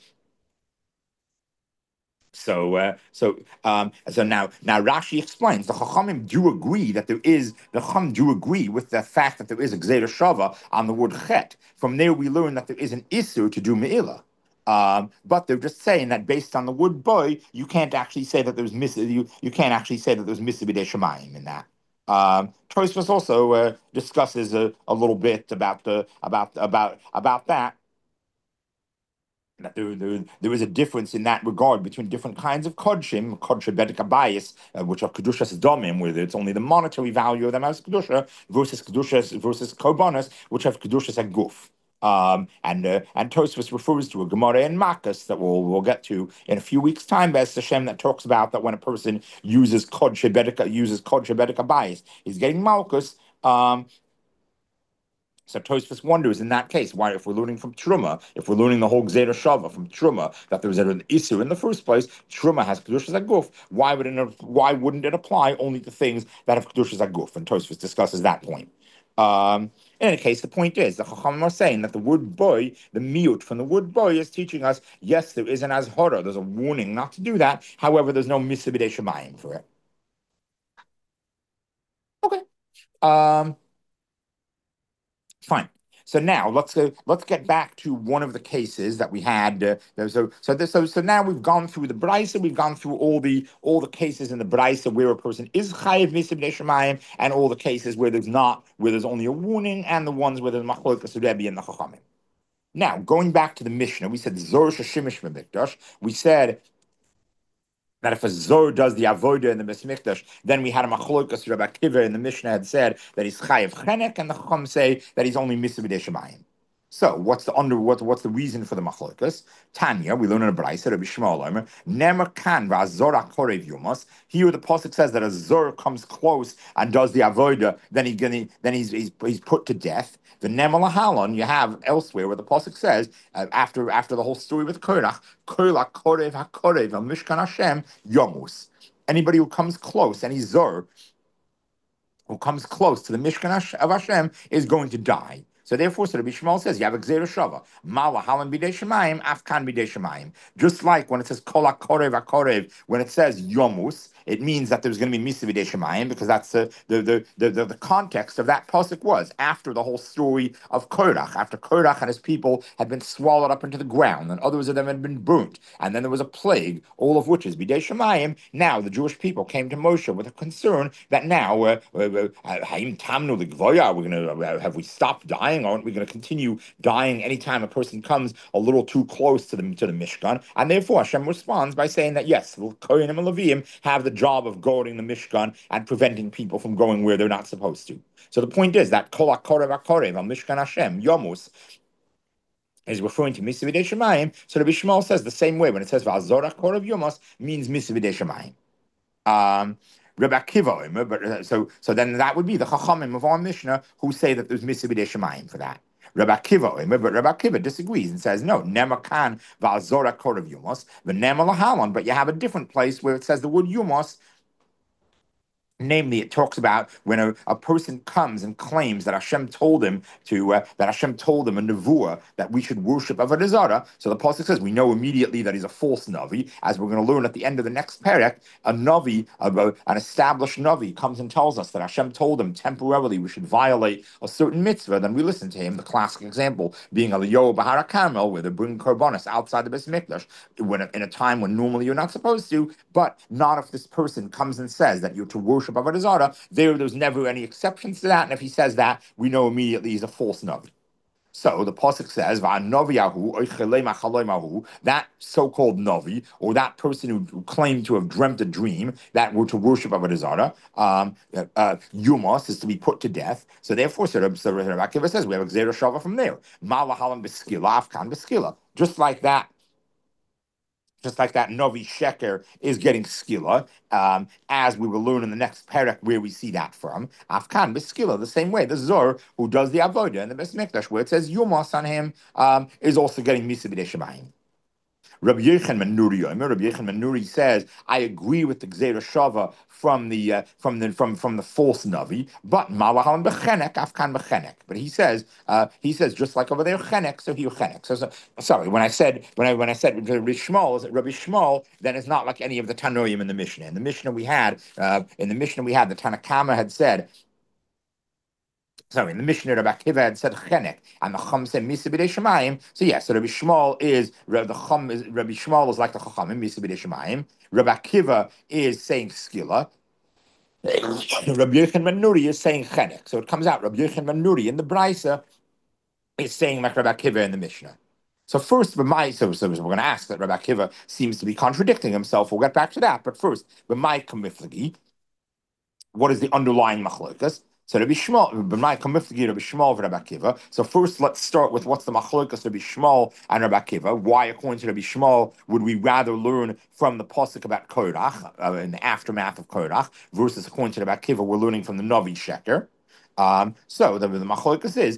So, uh, so, um, so now, now Rashi explains the Chachamim do agree that there is the Chacham do agree with the fact that there is a Gzeira Shava on the word Chet. From there, we learn that there is an Isur to do Me'ilah. Um, but they're just saying that based on the word boy, you can't actually say that there's mis you you can't actually say that there's misibidei shemayim in that. Um, Tosfos also uh, discusses a, a little bit about the about about about that that there, there, there is a difference in that regard between different kinds of kodshim, kodsha bedek bias, uh, which are kedushas domim, where it's only the monetary value of them as kedusha, versus kedushas versus kobonis, which have kedushas and guf. Um, and uh, and Tosfos refers to a Gemara in Makkas that we'll we'll get to in a few weeks' time, B'ez Hashem, that talks about that when a person uses kodsha bedek uses kodsha bedek bias, he's getting malchus. Um, so Tosfos wonders in that case why, if we're learning from Truma, if we're learning the whole Gzeira Shava from Truma, that there's an issue in the first place, Truma has Kedushas Aguf. Why would it? Why wouldn't it apply only to things that have Kedushas Aguf? And Tosfos discusses that point. Um, in any case, the point is the Chachamim are saying that the word boy, the miut from the word boy, is teaching us. Yes, there is an azhara. There's a warning not to do that. However, there's no misibidei shemayim for it. Okay. Um. Fine. So now let's go. Let's get back to one of the cases that we had. Uh, so so this, so so now we've gone through the brisa. We've gone through all the all the cases in the brisa where a person is chayiv misibnei shemayim, and all the cases where there's not, where there's only a warning, and the ones where there's machlokas Rebbe and the chachamim. Now going back to the Mishnah, we said zor sheshimish b'mikdash. We said that if a Zor does the avoda in the Besmikdash, then we had a machlokas. Rabbi Akiva in the Mishnah had said that he's chayiv chenek, and the Chacham say that he's only misibidei shemayim. So what's the under what what's the reason for the machlokas? Tanya, we learn in a brayse, Rabbi Shmuel Omer, nemer kan va'azor akorev yomos. Here the pasuk says that a zor comes close and does the avoda, then he then he's he's, he's put to death. The nemer lahalon you have elsewhere where the pasuk says uh, after after the whol story with Korach, Korach korev hakorev al mishkan Hashem yomus. Anybody who comes close, any zor who comes close to the Mishkan of Hashem is going to die. So therefore, so Rabbi Shmuel says you have a Gzeira Shava. Mala halam bidei shemayim, afkan bidei shemayim. Just like when it says kol hakorev hakorev, when it says yomus, it means that there's going to be misa bidei shemayim, because that's the the, the the the the context of that pasuk was after the whole story of Korach, after Korach and his people had been swallowed up into the ground, and others of them had been burnt, and then there was a plague, all of which is bidei shemayim. Now the Jewish people came to Moshe with a concern that now, uh, uh, uh, we're going to uh, have we stopped dying? Aren't we going to continue dying anytime a person comes a little too close to the to the Mishkan? And therefore, Hashem responds by saying that yes, the Kohanim and Levim have the job of guarding the Mishkan and preventing people from going where they're not supposed to. So the point is that Kol HaKorev HaKorev al Mishkan Hashem Yomus is referring to Misividei Shemayim. So Rabbi Shmuel says the same way when it says V'azor HaKorev Yomos means Misividei Shemayim. Um, Rabbi Akiva, but uh, so so then that would be the Chachamim of our Mishnah who say that there's Misibidei Shemayim for that. Rabbi Akiva, but Rabbi Akiva disagrees and says no. Nema kan va'azora korav yumos, the nema lahalon. But you have a different place where it says the word yumos. Namely, it talks about when a, a person comes and claims that Hashem told him to, uh, that Hashem told him a nevuah that we should worship Avodah Zarah. So the pasuk says we know immediately that he's a false navi, as we're going to learn at the end of the next parak. A navi, a, an established navi, comes and tells us that Hashem told him temporarily we should violate a certain mitzvah. Then we listen to him. The classic example being a Yoel Bahar Carmel, where they bring korbanos outside the Beis Mikdash, when in a time when normally you're not supposed to, but not if this person comes and says that you're to worship Avodah Zarah. There, there's never any exceptions to that, and if he says that, we know immediately he's a false navi. So the pasuk says, that so-called navi, or that person who, who claimed to have dreamt a dream that were to worship Avodah Zarah, um, uh, Yumos is to be put to death. So therefore, so Rabbi Akiva says we have a Gzeira Shava from there. Malahalam b'skila, afkan b'skila. Just like that. just like that Novi Sheker is getting skila, um, as we will learn in the next parak where we see that from. Afkan b'skila, the same way. The Zor who does the avodah in the Beis Mikdash, where it says Yumos on him, um, is also getting Misa b'dei Shemayim. Rabbi Yechon Manuri, I remember Rabbi Yechon Manuri says, I agree with the Gzeira Shava from the uh, from the from from the false Navi, but Malahan Bechenek, Afkan Bechenek. But he says, uh, he says just like over there, Chenek, so here Chenek. So, so sorry, when I said when I when I said Rabbi Shmuel, Rabbi Shmuel, then it's not like any of the Tanoim in the Mishnah. In the Mishnah we had, uh, in the Mishnah we had, the Tanakama had said. Sorry, in the Mishnah, Rabbi Akiva had said chenek, and the Chum said Misa b'dei Shemayim. So yes, so Rabbi Shmuel is the Chum is Rabbi Shmuel is like the Chachamim Misa b'dei Shemayim. Rabbi Akiva is saying skila. Rabbi Yechon Manuri is saying chenek. So it comes out Rabbi Yechon Manuri in the Brisa is saying like Rabbi Akiva in the Mishnah. So first, my so, so we're going to ask that Rabbi Akiva seems to be contradicting himself. We'll get back to that. But first, my kamiflagi, what is the underlying machlokas? So Rabbi Shmuel, B'mai Kamiflagi, Rabbi Shmuel, Rabbi Akiva. So first, let's start with what's the machlokas Rabbi Shmuel and Rabbi Akiva. Why, according to Rabbi Shmuel, would we rather learn from the pasuk about Korach uh, in the aftermath of Korach versus according to Rabbi Akiva, we're learning from the Navi Sheker. Um, so the, the machlokas is.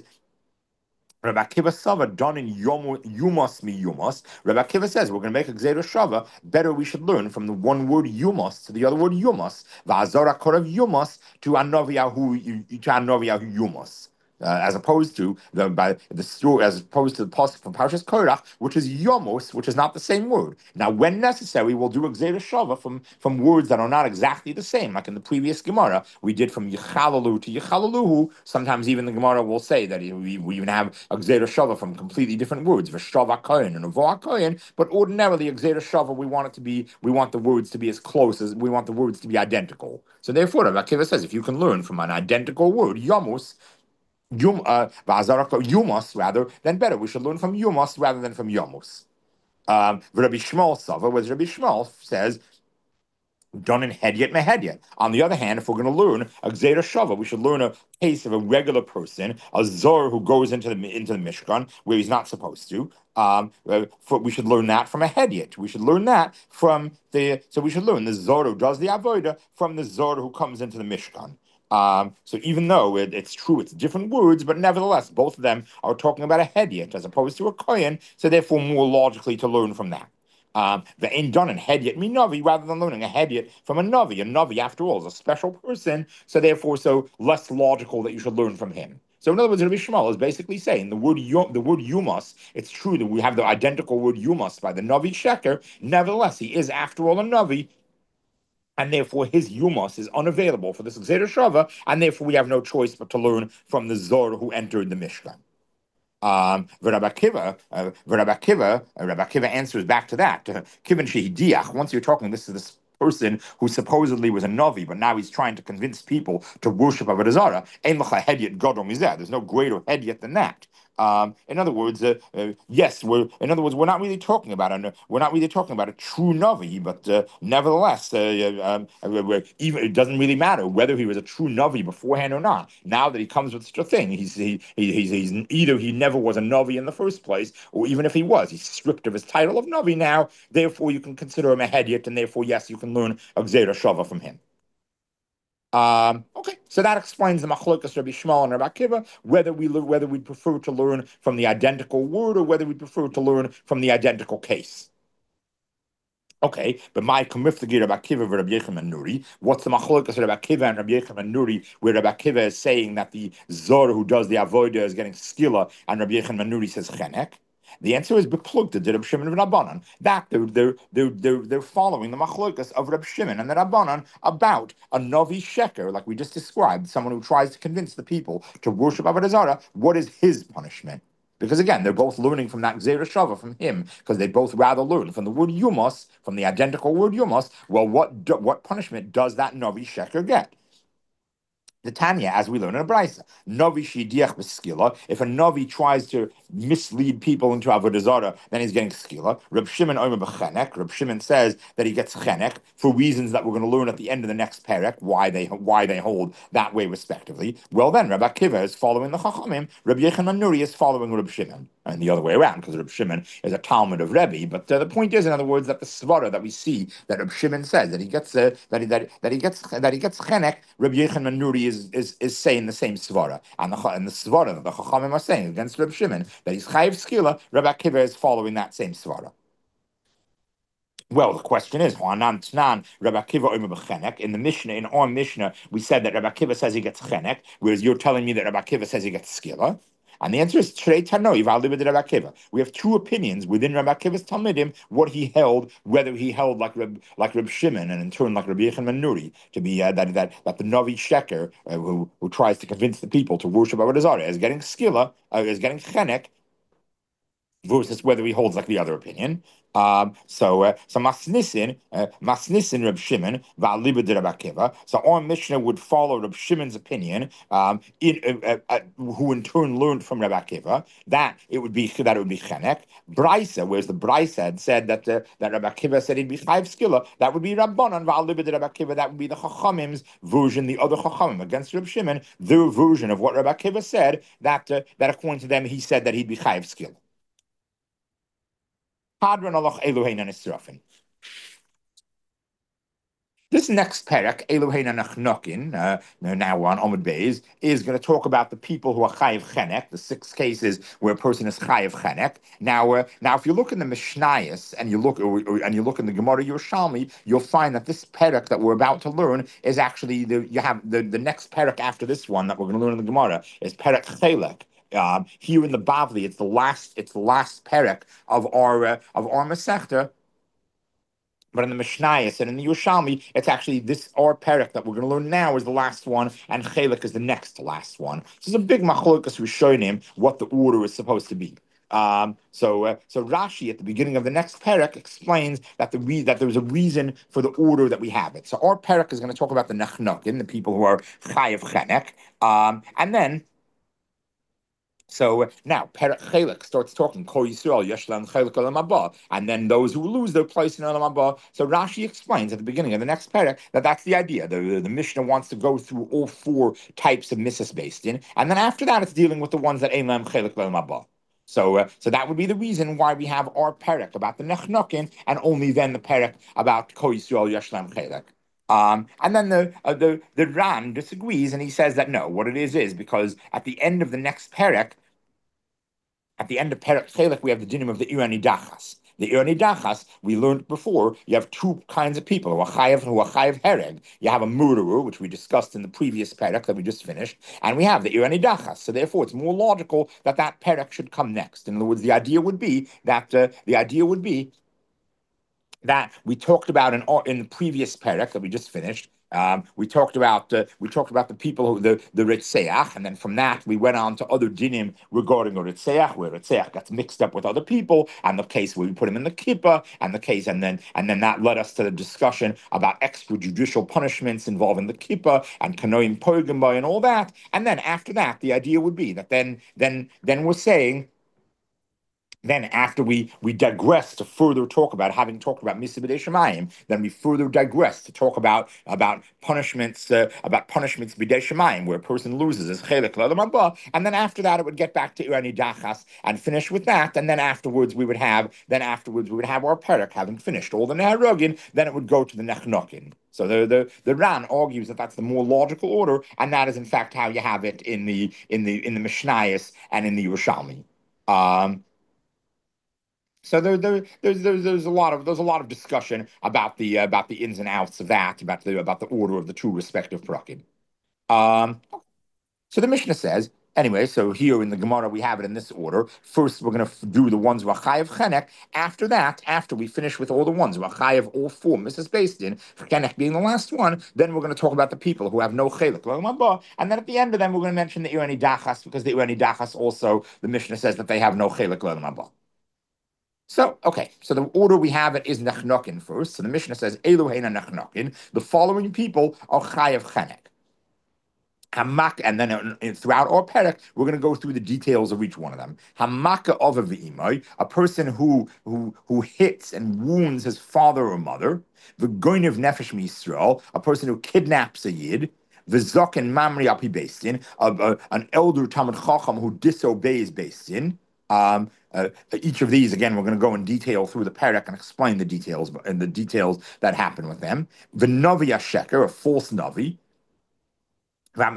Rabbi Akiva Sava done in Yumos mi Yumos. Rabbi Akiva says we're going to make a Gzeira Shava. Better we should learn from the one word Yumos to the other word Yumos. Va'azara korav Yumos to Anoviyahu to Anoviyahu Yumos. Uh, as opposed to the by the story, as opposed to the pasuk from Parshas Korach, which is Yomos, which is not the same word. Now, when necessary, we'll do a Gzeira Shava from from words that are not exactly the same, like in the previous Gemara we did from Yechalalu to Yechalaluhu. Sometimes even the Gemara will say that we, we even have a Gzeira Shava from completely different words, V'Shava Kohen and Avoah Kohen. But ordinarily, a Gzeira Shava we want it to be, we want the words to be as close as we want the words to be identical. So therefore, Rabbi Akiva says if you can learn from an identical word, Yomos. Yum, uh, Yumos rather, then better. We should learn from Yumos rather than from Yomos. Um, Rabbi Shmuel Sava, whereas Rabbi Shmuel says, done in Hedyet Mehedyet. On the other hand, if we're going to learn a Gzeira Shava, we should learn a case of a regular person, a Zor who goes into the into the Mishkan where he's not supposed to. Um, for, we should learn that from a Hedyet. We should learn that from the. So we should learn the Zor who does the Avodah from the Zor who comes into the Mishkan. Um, so even though it, it's true, it's different words, but nevertheless, both of them are talking about a Hedyet as opposed to a Kohen. So therefore, more logically to learn from that. Um, the ain't done in Hedyet mi Navi rather than learning a Hedyet from a Navi. A Navi, after all, is a special person, so therefore, so less logical that you should learn from him. So in other words, Rabbi Shmuel is basically saying the word the word Yumas. It's true that we have the identical word Yumas by the Navi Sheker. Nevertheless, he is after all a Navi. And therefore, his Yumos is unavailable for this Gzeira Shava, and therefore we have no choice but to learn from the Zor who entered the Mishkan. Um, Rabbi Akiva, uh, Rabbi Akiva, uh, Rabbi Akiva answers back to that. Kivan shehidiach. Once you're talking, this is this person who supposedly was a Navi, but now he's trying to convince people to worship Avodah Zarah. Ein l'cha hedyet gadol mizeh. There's no greater hedyet than that. Um, in other words, uh, uh, yes, we're. In other words, we're not really talking about a. We're not really talking about a true Navi, but uh, nevertheless, uh, um, uh, even it doesn't really matter whether he was a true Navi beforehand or not. Now that he comes with such a thing, he's he, he, he's, he's either he never was a Navi in the first place, or even if he was, he's stripped of his title of Navi now. Therefore, you can consider him a Hedyot, and therefore, yes, you can learn a Gzeira Shava from him. Um, okay, so that explains the machlokas Rabbi Shmuel and Rabbi Akiva, whether we whether we prefer to learn from the identical word or whether we prefer to learn from the identical case. Okay, but my kamiflagi Rabbi Akiva Rabbi Yechon Manuri. What's the machlokas Rabbi Akiva and Rabbi Yechon Manuri, where Rabbi Akiva is saying that the Zor who does the avodah is getting skila, and Rabbi Yechon Manuri says chenek? The answer is beplugta to Reb Shimon and Rabbanan. That they're they're they're they're, they're following the machlokas of Reb Shimon and the Rabbanan about a Navi Sheker, like we just described, someone who tries to convince the people to worship Avodah Zarah. What is his punishment? Because again, they're both learning from that Gzeira Shava from him, because they both rather learn from the word Yumos, from the identical word Yumos. Well, what do, what punishment does that Navi Sheker get? The Tanya, as we learn in a Brisa, Navi shidiach b'skila. If a Navi tries to mislead people into Avodah Zarah, then he's getting skila. Reb Shimon omer b'chenek. Reb Shimon says that he gets chenek for reasons that we're going to learn at the end of the next perek, why they why they hold that way respectively. Well then, Reb Akiva is following the Chachamim. Reb Yechon Manuri is following Reb Shimon. and the other way around, because Reb Shimon is a Talmud of Rebbe. But uh, the point is, in other words, that the svara that we see that Reb Shimon says that he gets uh, that he that, that he gets that he gets chenek, Reb Yochanan Nuri is is is saying the same svara, and the and the svara that the Chachamim are saying against Reb Shimon that he's chayiv skila, Reb Akiva is following that same svara. Well, the question is, Hanan Tnan, Rabbi Akiva Omer b'chenek. In the Mishnah, in our Mishnah, we said that Rabbi Akiva says he gets chenek, whereas you're telling me that Rabbi Akiva says he gets skila. And the answer is Shrei Tanoi V'Alibed Rabbi Akiva. We have two opinions within Rabbi Akiva's Talmidim what he held, whether he held like Reb, like Reb Shimon and in turn like Rabbi Yochanan Nuri to be uh, that that that the Navi Sheker uh, who who tries to convince the people to worship Avodah Zarah is getting skila, uh, is getting chenek, versus whether he holds like the other opinion. Um, so, uh, so Masnisin, uh, Masnisin Reb Shimon, Va'alibed Reb Akiva. So our Mishnah would follow Reb Shimon's opinion, um, in uh, uh, uh, who in turn learned from Reb Akiva that it would be that it would be chenek. Brisa, whereas the Brisa had said that uh, that Reb Akiva said he'd be chayv skila, that would be Rabbanan Va'alibed Reb Akiva. That would be the Chachamim's version, the other Chachamim against Reb Shimon, their version of what Reb Akiva said. That uh, that according to them, he said that he'd be chayv skila. This next parak, Eloheina Nachnokin, uh, now we're on Omid Beis, is going to talk about the people who are chayiv chenek, the six cases where a person is chayiv chenek. Now, uh, now, if you look in the Mishnayos and you look or, or, and you look in the Gemara Yerushalmi, you'll find that this parak that we're about to learn is actually the you have the, the next parak after this one that we're going to learn in the Gemara is parak chelek. Um, here in the Bavli, it's the last, it's the last parak of our uh, of our Masechta. But in the Mishnayos and in the Yerushalmi, it's actually this our parak that we're going to learn now is the last one, and Chelek is the next to last one. So it's a big machlokas who's showing him what the order is supposed to be. Um, so, uh, so Rashi at the beginning of the next parak explains that the re- that there's a reason for the order that we have it. So our parak is going to talk about the Nachnokin, the people who are chayiv chenek, um, and then. So now, Perek Chelek starts talking, Kol Yisrael, Yeshlan Chelek Olam Haba, and then those who lose their place in Olam Haba. So Rashi explains at the beginning of the next Perek that that's the idea. The, the, the Mishnah wants to go through all four types of Misas based in, and then after that, it's dealing with the ones that Ein Lam Chelek Olam Haba. So, uh, so that would be the reason why we have our Perek about the Nechnokin, and only then the Perek about Kol Yisrael, Yeshlan Chelek. Um, and then the uh, the the Ran disagrees, and he says that no, what it is is because at the end of the next Perek, at the end of Perek Chelek, we have the dinim of the Irani Dachas. The Irani Dachas, we learned before, you have two kinds of people, who are chayiv, who are chayiv hereg. You have a murderer, which we discussed in the previous Perek that we just finished, and we have the Irani Dachas. So therefore, it's more logical that that Perek should come next. In other words, the idea would be that, uh, the idea would be that we talked about in, in the previous Perek that we just finished. Um, we talked about uh, we talked about the people who the the Ritzeach, and then from that we went on to other dinim regarding a Ritzeach, where Ritzeach gets mixed up with other people, and the case where we put him in the kippah, and the case, and then and then that led us to the discussion about extrajudicial punishments involving the kippah and kanoim poigambai and all that. And then after that, the idea would be that then then then we're saying. Then after we, we digress to further talk about, having talked about Misa B'dei Shemayim, then we further digress to talk about, about punishments, uh, about punishments B'dei Shemayim, where a person loses his Chelek L'Olam Haba, and then after that it would get back to Irani Dachas and finish with that, and then afterwards we would have, then afterwards we would have our Perek, having finished all the Neharogin, then it would go to the Nechnokin. So the, the, the Ran argues that that's the more logical order, and that is in fact how you have it in the in the in the Mishnayos and in the Yerushalmi. Um, So there, there, there's, there's, there's a lot of, there's a lot of discussion about the, uh, about the ins and outs of that, about the, about the order of the two respective parakim. Um, so the Mishnah says, anyway, so here in the Gemara we have it in this order. First, we're going to do the ones who are chayiv chenek. After that, after we finish with all the ones who are chayiv all four, Misas based in chenek being the last one, then we're going to talk about the people who have no chelek l'olam haba, and then at the end of them we're going to mention the Irani Dachas, because the Irani Dachas also, the Mishnah says that they have no chelek l'olam haba. So, okay, so the order we have it is Nechnokin first. So the Mishnah says, Eloheina Nechnokin, the following people are Chayav Chenek. Hamak, and then uh, throughout our Perek, we're going to go through the details of each one of them. Hamaka of a a person who, who, who hits and wounds his father or mother. The Goynev Nefesh Yisrael, a person who kidnaps a Yid. The Zok and Mamri Api Beistin, an elder Talmud Chacham who disobeys Beistin. Um, uh, each of these, again, we're going to go in detail through the parak and explain the details and the details that happen with them. The Navi Sheker, a false Navi, and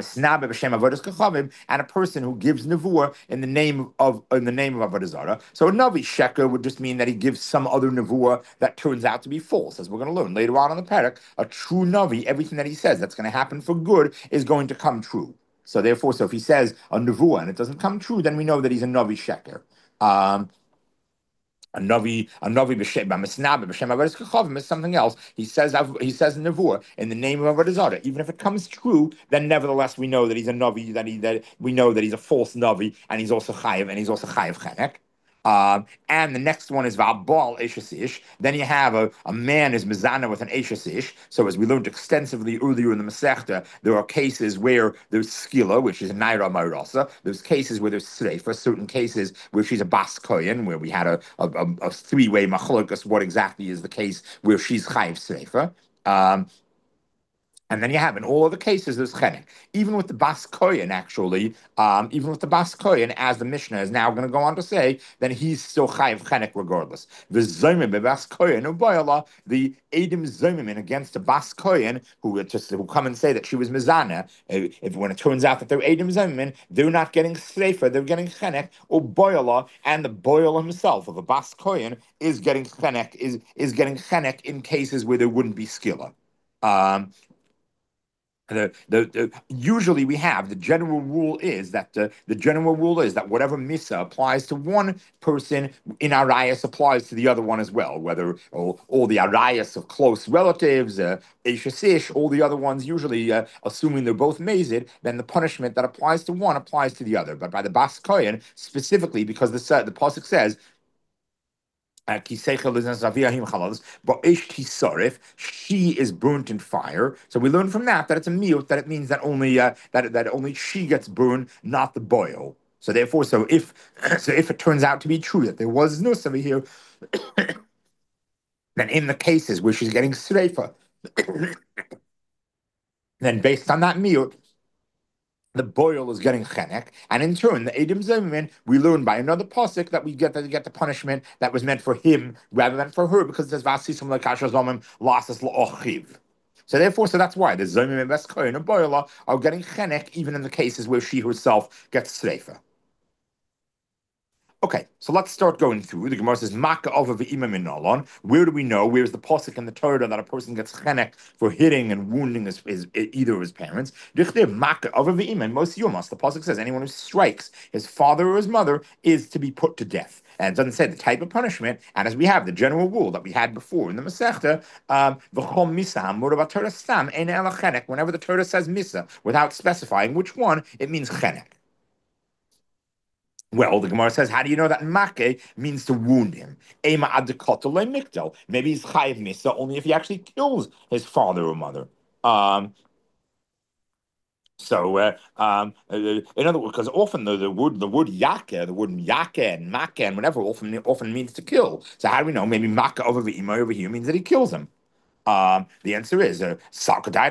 a person who gives nevuah in the name of in the name of Avodah Zarah. So a navi sheker would just mean that he gives some other nevuah that turns out to be false, as we're going to learn later on in the parak. A true navi, everything that he says that's going to happen for good is going to come true. So therefore, so if he says a nevuah and it doesn't come true, then we know that he's a navi sheker. Um, a navi, a navi b'shem b'misnab b'shem avodas kachavim is something else. He says he says nevuah in the name of avodah zarah. Even if it comes true, then nevertheless we know that he's a navi. That he that we know that he's a false navi, and he's also chayiv, and he's also chayiv chenek. Um, and the next one is Va'abal Eshesish. Then you have a, a man is Mizana with an Eshesish. So as we learned extensively earlier in the Masechta, there are cases where there's Skila, which is Naira Mairasa. There's cases where there's Sreifa, certain cases where she's a Bas Kohen, where we had a, a, a, a three-way machlokas, what exactly is the case where she's Chayiv Sreifa. Um, and then you have in all other cases there's chenek. Even with the Bas Kohen, actually, um, even with the Bas Kohen, as the Mishnah is now going to go on to say, then he's still chayiv chenek regardless. The zomim be Bas Kohen ubayala, the edim zomim against the Bas Kohen who just who come and say that she was mizana. If, if when it turns out that they're edim zomim, they're not getting sreifa, they're getting chenek ubayala, and the boil himself of a Bas Kohen is getting chenek is is getting chenek in cases where there wouldn't be skilla. Um, the, the, the usually we have the general rule is that the, the general rule is that whatever misa applies to one person in arayas applies to the other one as well. Whether all, all the arayas of close relatives, uh, Eishasish, all the other ones usually uh, assuming they're both mazid, then the punishment that applies to one applies to the other. But by the Bas Kohen specifically, because the the pasuk says uh, she is burnt in fire. So we learn from that that it's a miyut, that it means that only uh, that that only she gets burned, not the boil. So therefore, so if so if it turns out to be true that there was nus over here, then in the cases where she's getting sreifa, then based on that miyut, the boil is getting chenek, and in turn, the Edim Zemimin, we learn by another pasuk that we get that we get the punishment that was meant for him rather than for her, because there's Vasisim Lekasha Zomim Lasas La'ochiv. So therefore, so that's why the Zomim and Beskoyin and Boila are getting chenek even in the cases where she herself gets sreifa. Okay, so let's start going through. The Gemara says, "Maka over v'imam inolon." Where do we know? Where's the pasuk in the Torah that a person gets chenek for hitting and wounding his, his either of his parents? Dichtiv maka over v'imam most yumas. The pasuk says anyone who strikes his father or his mother is to be put to death. And it doesn't say the type of punishment. And as we have the general rule that we had before in the Masechta, um, v'chom misa murav Torah stam ein ela chenek. Whenever the Torah says misa without specifying which one, it means chenek. Well, the Gemara says, how do you know that make means to wound him? Maybe he's chayiv misa only if he actually kills his father or mother. Um, so, uh, um, uh, in other words, because often the, the word the word yake, the word yake and make and whatever often often means to kill. So how do we know? Maybe make over v'ima over here means that he kills him. Um, the answer is uh, what's the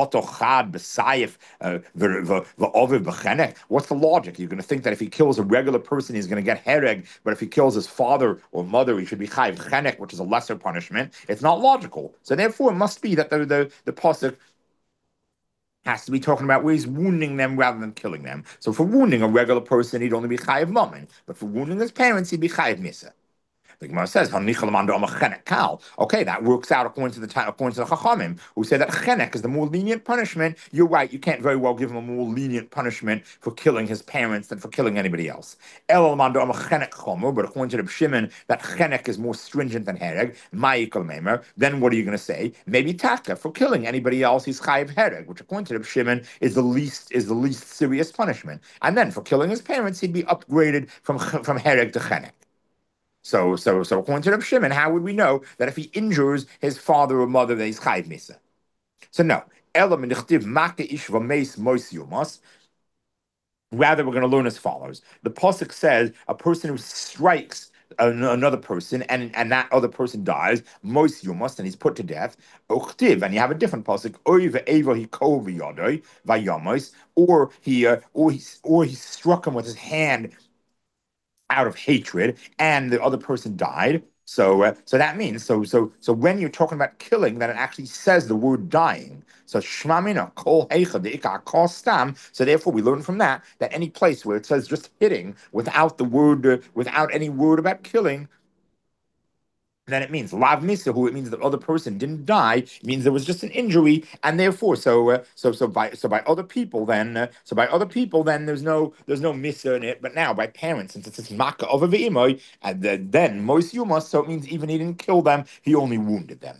logic? You're going to think that if he kills a regular person, he's going to get hereg, but if he kills his father or mother, he should be chayiv chenek, which is a lesser punishment. It's not logical. So therefore, it must be that the the, the pasuk has to be talking about where he's wounding them rather than killing them. So for wounding a regular person, he'd only be chayiv mammon, but for wounding his parents, he'd be chayiv misa. The Gemara says, okay, that works out according to the according to the Chachamim, who say that chenek is the more lenient punishment. You're right, you can't very well give him a more lenient punishment for killing his parents than for killing anybody else. But according to the Shimon, that chenek is more stringent than hereg. Then what are you going to say? Maybe taka for killing anybody else, he's chayiv hereg, which according to the Shimon is the least is the least serious punishment. And then for killing his parents, he'd be upgraded from from hereg to chenek. So, so, so according to Reb Shimon, how would we know that if he injures his father or mother, that he's chayiv misa? So no. Rather, we're going to learn as follows. The pasuk says a person who strikes another person and, and that other person dies, mos yumas, and he's put to death. Uchtiv, and you have a different pasuk. Or he uh, or he or he struck him with his hand out of hatred, and the other person died. So, uh, so that means so so so when you're talking about killing, that it actually says the word dying. So shmamina kol heicha deika kol stam. So therefore, we learn from that that any place where it says just hitting without the word, uh, without any word about killing, then it means lav misa, who it means the other person didn't die. It means there was just an injury, and therefore, so uh, so so by so by other people, then uh, so by other people, then there's no there's no misa in it. But now by parents, since it's maka of a ve'imoy, and then then mois yumas, so it means even he didn't kill them, he only wounded them.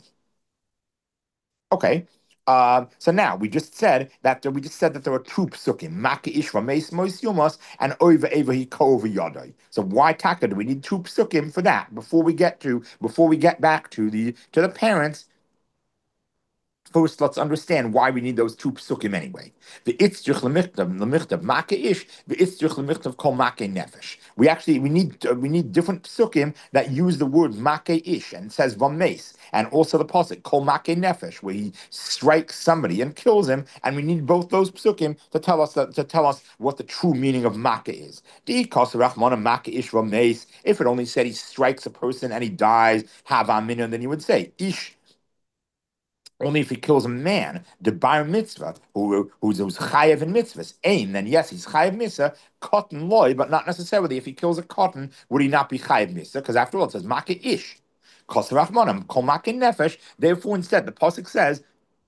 Okay. Uh, so now we just said that uh, we just said that there are two psukim, Maka Ishva Meis Mois Yumos and Oiva Eva Hikova Yadai. So why taka do we need two psukim for that before we get to before we get back to the to the parents? First, let's understand why we need those two psukim anyway. The itzrich lemichtav lemichtav make ish, the itzrich lemichtav kol make nefesh. We actually we need uh, we need different psukim that use the word make ish and says vames, and also the pasuk kol make nefesh, where he strikes somebody and kills him, and we need both those psukim to tell us that, to tell us what the true meaning of make is. Di kasarachmana make ish vames. If it only said he strikes a person and he dies, have amin, then you would say ish only if he kills a man, the bar mitzvah, who who's, who's chayev in mitzvahs, aim, then yes, he's chayev mitzvah, cotton loy, but not necessarily if he kills a cotton, would he not be chayev mitzvah? Because after all, it says maka ish, kosar rachmanim, kol maka nefesh. Therefore, instead, the pasuk says.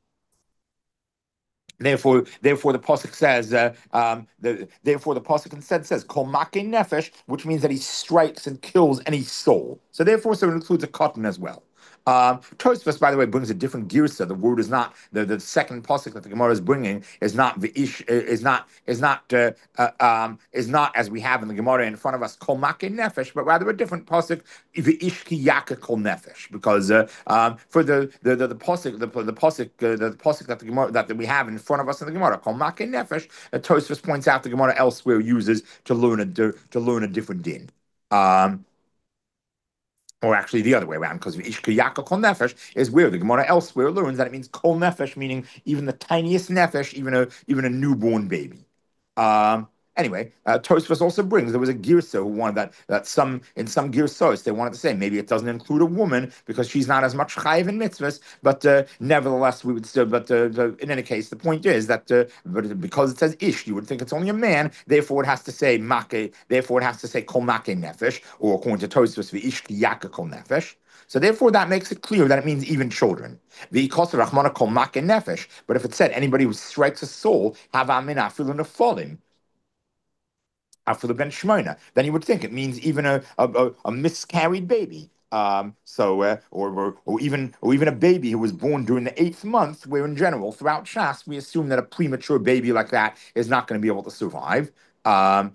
Therefore, therefore, the pasuk says, uh, um, the, therefore, the pasuk instead says, "Kol make nefesh," which means that he strikes and kills any soul. So, therefore, so it includes a cotton as well. Um, Tosfos, by the way, brings a different girsa. The word is not the, the second pasuk that the Gemara is bringing is not the ish is not is not uh, uh, um, is not as we have in the Gemara in front of us kol make nefesh, but rather a different pasuk the ish ki yaka kol nefesh, because uh, um, for the the the, the pasuk the the pasuk uh, the, the pasuk that the Gemara that we have in front of us in the Gemara kol make nefesh, uh, Tosfos points out the Gemara elsewhere uses to learn a to learn a different din. Um, or actually the other way around, because Ishkiyaka Kol Nefesh is where the Gemara elsewhere learns that it means Kol Nefesh, meaning even the tiniest Nefesh, even a even a newborn baby. Um, anyway, uh, Tosfos also brings there was a girsa who wanted that that some in some girsos they wanted to say maybe it doesn't include a woman because she's not as much chayiv in mitzvahs, but uh, nevertheless we would still. But uh, the, in any case, the point is that uh, but because it says ish, you would think it's only a man. Therefore, it has to say make. Therefore, it has to say kol make nefesh, or according to Tosfos, the ish kiyaka kol nefesh. So therefore, that makes it clear that it means even children. The rachmana kol make nefesh. But if it said anybody who strikes a soul, have amin afil in a falling, afil ben shmona, then you would think it means even a a, a miscarried baby. Um, so, uh, or, or or even or even a baby who was born during the eighth month, where in general throughout Shas we assume that a premature baby like that is not going to be able to survive. Um,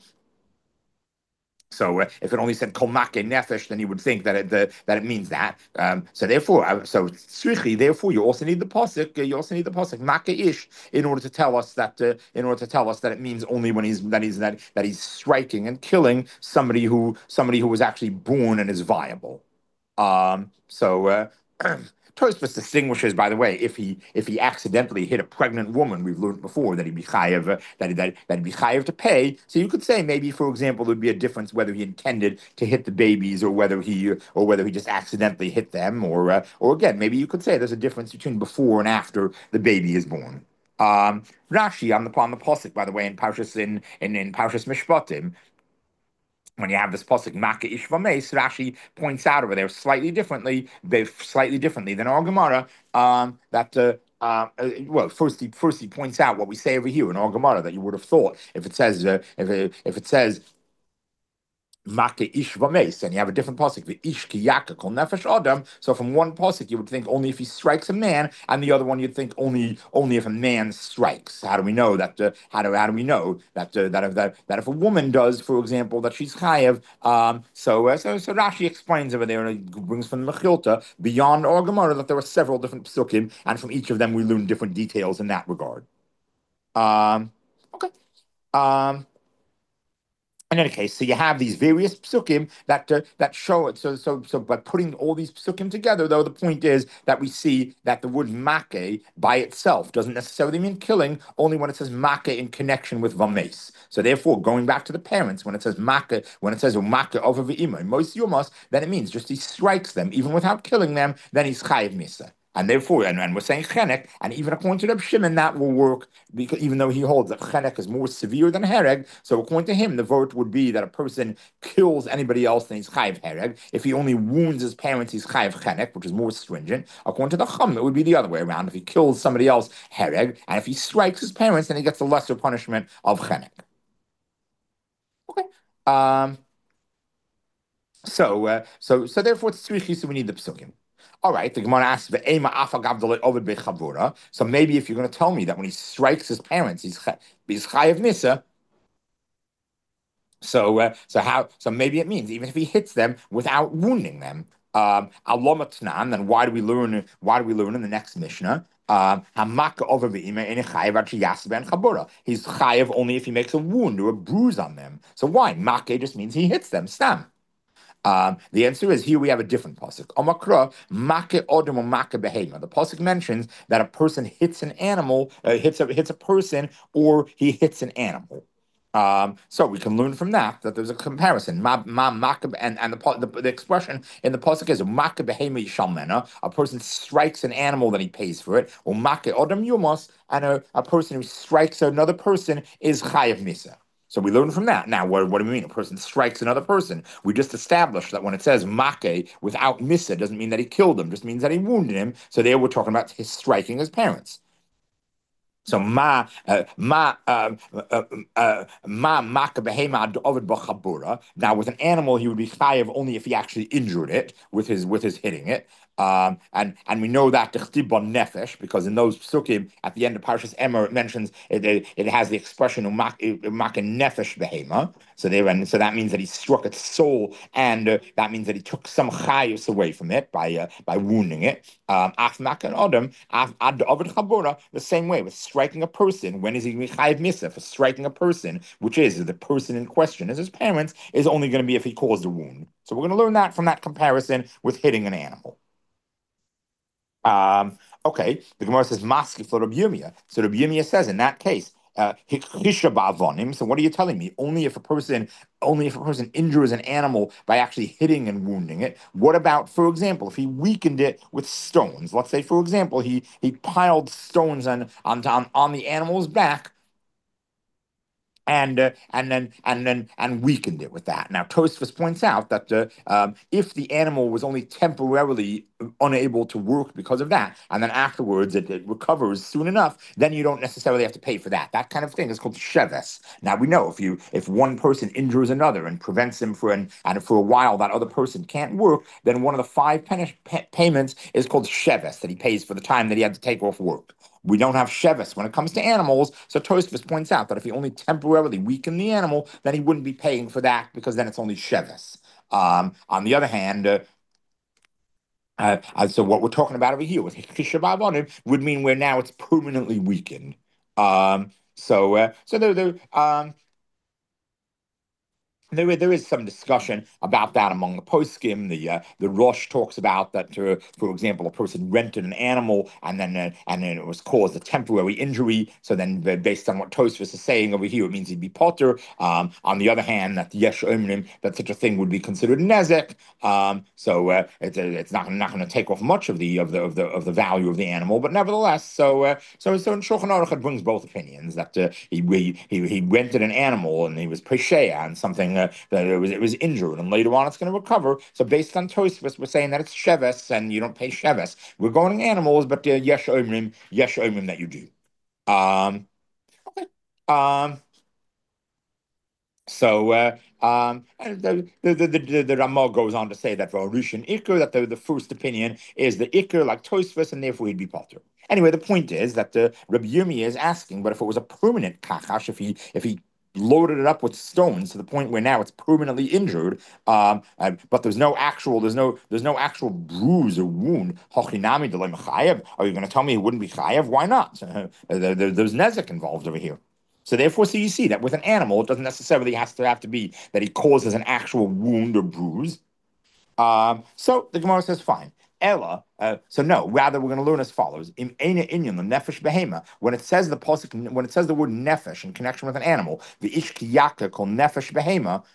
So uh, if it only said kolmake nefesh, then you would think that it the, that it means that. Um, so therefore, uh, so tzrichi, therefore, you also need the pasuk. Uh, you also need the pasuk make ish in order to tell us that uh, in order to tell us that it means only when he's that he's that that he's striking and killing somebody who somebody who was actually born and is viable. Um, so. Uh, Tosfos distinguishes, by the way, if he if he accidentally hit a pregnant woman, we've learned before that he'd be chayev, uh, that that that'd be chayev to pay. So you could say maybe, for example, there'd be a difference whether he intended to hit the babies or whether he or whether he just accidentally hit them, or uh, or again, maybe you could say there's a difference between before and after the baby is born. Um, Rashi on the on the pasuk, by the way, in Parshas in in, in Parshas Mishpatim, when you have this pasuk Maka Ishvames, Rashi points out over there slightly differently, they slightly differently than our Gemara, um, that uh, uh, uh, well, first he first he points out what we say over here in our Gemara that you would have thought if it says uh, if it, if it says Make ish vames, and you have a different pasuk, the ish kiyaka kol nefesh adam. So from one pasuk, you would think only if he strikes a man, and the other one you'd think only only if a man strikes. How do we know that? Uh, how do how do we know that uh, that if that, that if a woman does, for example, that she's chayev? Um, so, uh, so so Rashi explains over there, and he brings from the Mechilta beyond our Gemara that there are several different psukim, and from each of them we learn different details in that regard. Um, okay. Um, In any case, so you have these various psukim that uh, that show it. So, so, so by putting all these psukim together, though, the point is that we see that the word make by itself doesn't necessarily mean killing, only when it says make in connection with vames. So, therefore, going back to the parents, when it says make, when it says make over v'imay, most yomos, then it means just he strikes them, even without killing them, then he's chayiv misa. And therefore, and, and we're saying chenek, and even according to Reb Shimon, that will work, because even though he holds that chenek is more severe than hereg, so according to him, the vote would be that a person kills anybody else, then he's chayiv hereg. If he only wounds his parents, he's chayiv chenek, which is more stringent. According to the Chum, it would be the other way around. If he kills somebody else, hereg, and if he strikes his parents, then he gets the lesser punishment of chenek. Okay. Um. So, uh, so, so therefore, it's three chisu. We need the psukim. All right, the Gemara asks, "Ve'ema afagav dalet ovid bechavura." So maybe if you're going to tell me that when he strikes his parents, he's he's chayiv misa. So, uh, so how? So maybe it means even if he hits them without wounding them, um, alomatnan. Then why do we learn? Why do we learn in the next Mishnah? Um, Hamaka over v'ima in chayiv ben chabura. He's chayiv only if he makes a wound or a bruise on them. So why? Make just means he hits them. Stam. Um, the answer is here we have a different pasuk. Omakra make odom or make behema. The pasuk mentions that a person hits an animal, uh, hits a hits a person, or he hits an animal. Um, so we can learn from that that there's a comparison. Ma, ma, maka, and and the, the the expression in the pasuk is maka behema yishalmena. A person strikes an animal, then he pays for it. Or maka odom yumos, and a, a person who strikes another person is chayav misa. So we learn from that. Now, what, what do we mean? A person strikes another person. We just established that when it says make without misa, doesn't mean that he killed him, just means that he wounded him. So there we're talking about his striking his parents. So ma uh, ma uh, uh, uh, ma maka behema ovid b'chabura. Now with an animal, he would be chayiv only if he actually injured it with his with his hitting it. Um, and and we know that nefesh because in those psukim at the end of Parshas Emor it mentions it, it, it has the expression umak nefesh behema. So there and so that means that he struck its soul, and uh, that means that he took some chayus away from it by uh, by wounding it. Af makan adam af ad ovid chabura the same way with striking a person. When is he chayiv misa for striking a person, which is the person in question as his parents, is only going to be if he caused a wound. So we're going to learn that from that comparison with hitting an animal. Um, okay, the Gemara says maski for Rabbi Yirmiyah. So Rabbi Yirmiyah says in that case, uh, so what are you telling me? Only if a person, only if a person injures an animal by actually hitting and wounding it. What about, for example, if he weakened it with stones? Let's say, for example, he he piled stones on on on, on the animal's back. And uh, and then and then and weakened it with that. Now Tosfos points out that uh, um, if the animal was only temporarily unable to work because of that, and then afterwards it, it recovers soon enough, then you don't necessarily have to pay for that. That kind of thing is called sheves. Now we know if you if one person injures another and prevents him for an and for a while that other person can't work, then one of the five pay- payments is called sheves that he pays for the time that he had to take off work. We don't have sheves when it comes to animals, so Tosfos points out that if he only temporarily weakened the animal, then he wouldn't be paying for that because then it's only sheves. Um, on the other hand, uh, uh, so what we're talking about over here with Hishababonim would mean where now it's permanently weakened. Um, so, uh, so there, there, um, There, there is some discussion about that among the poskim. The uh, the Rosh talks about that, uh, for example, a person rented an animal and then uh, and then it was caused a temporary injury. So then, based on what Tosfos is saying over here, it means he'd be potter. Um, on the other hand, that yesh omrim that such a thing would be considered nezek. Um, so uh, it's uh, it's not not going to take off much of the of the of the of the value of the animal, but nevertheless, so uh, so so in Shulchan Aruch it brings both opinions that uh, he, he he rented an animal and he was pesheya and something. Uh, that it was it was injured, and later on it's going to recover. So based on Tosfos, we're saying that it's sheves, and you don't pay sheves. We're going animals, but uh, yesh omrim, yesh omrim that you do. Um, okay. Um, so uh, um, and the the, the the the Ramah goes on to say that for Rishon Iker, that the, the first opinion is the Iker like Tosfos, and therefore he'd be potter. Anyway, the point is that uh, Rabbi Yirmiyah is asking, but if it was a permanent kachash, if he if he loaded it up with stones to the point where now it's permanently injured, um, uh, but there's no actual, there's no, there's no actual bruise or wound. Hochinami delay mechayev. Are you going to tell me it wouldn't be chayev? Why not? Uh, there, there, there's nezek involved over here. So therefore, so you see that with an animal, it doesn't necessarily has to have to be that he causes an actual wound or bruise. Um, so the Gemara says, fine. Ella, uh, so no, rather we're going to learn as follows. In inyan the nefesh behema, when it says the pasuk, when it says the word nefesh in connection with an animal, the ish kiyaka called nefesh behema,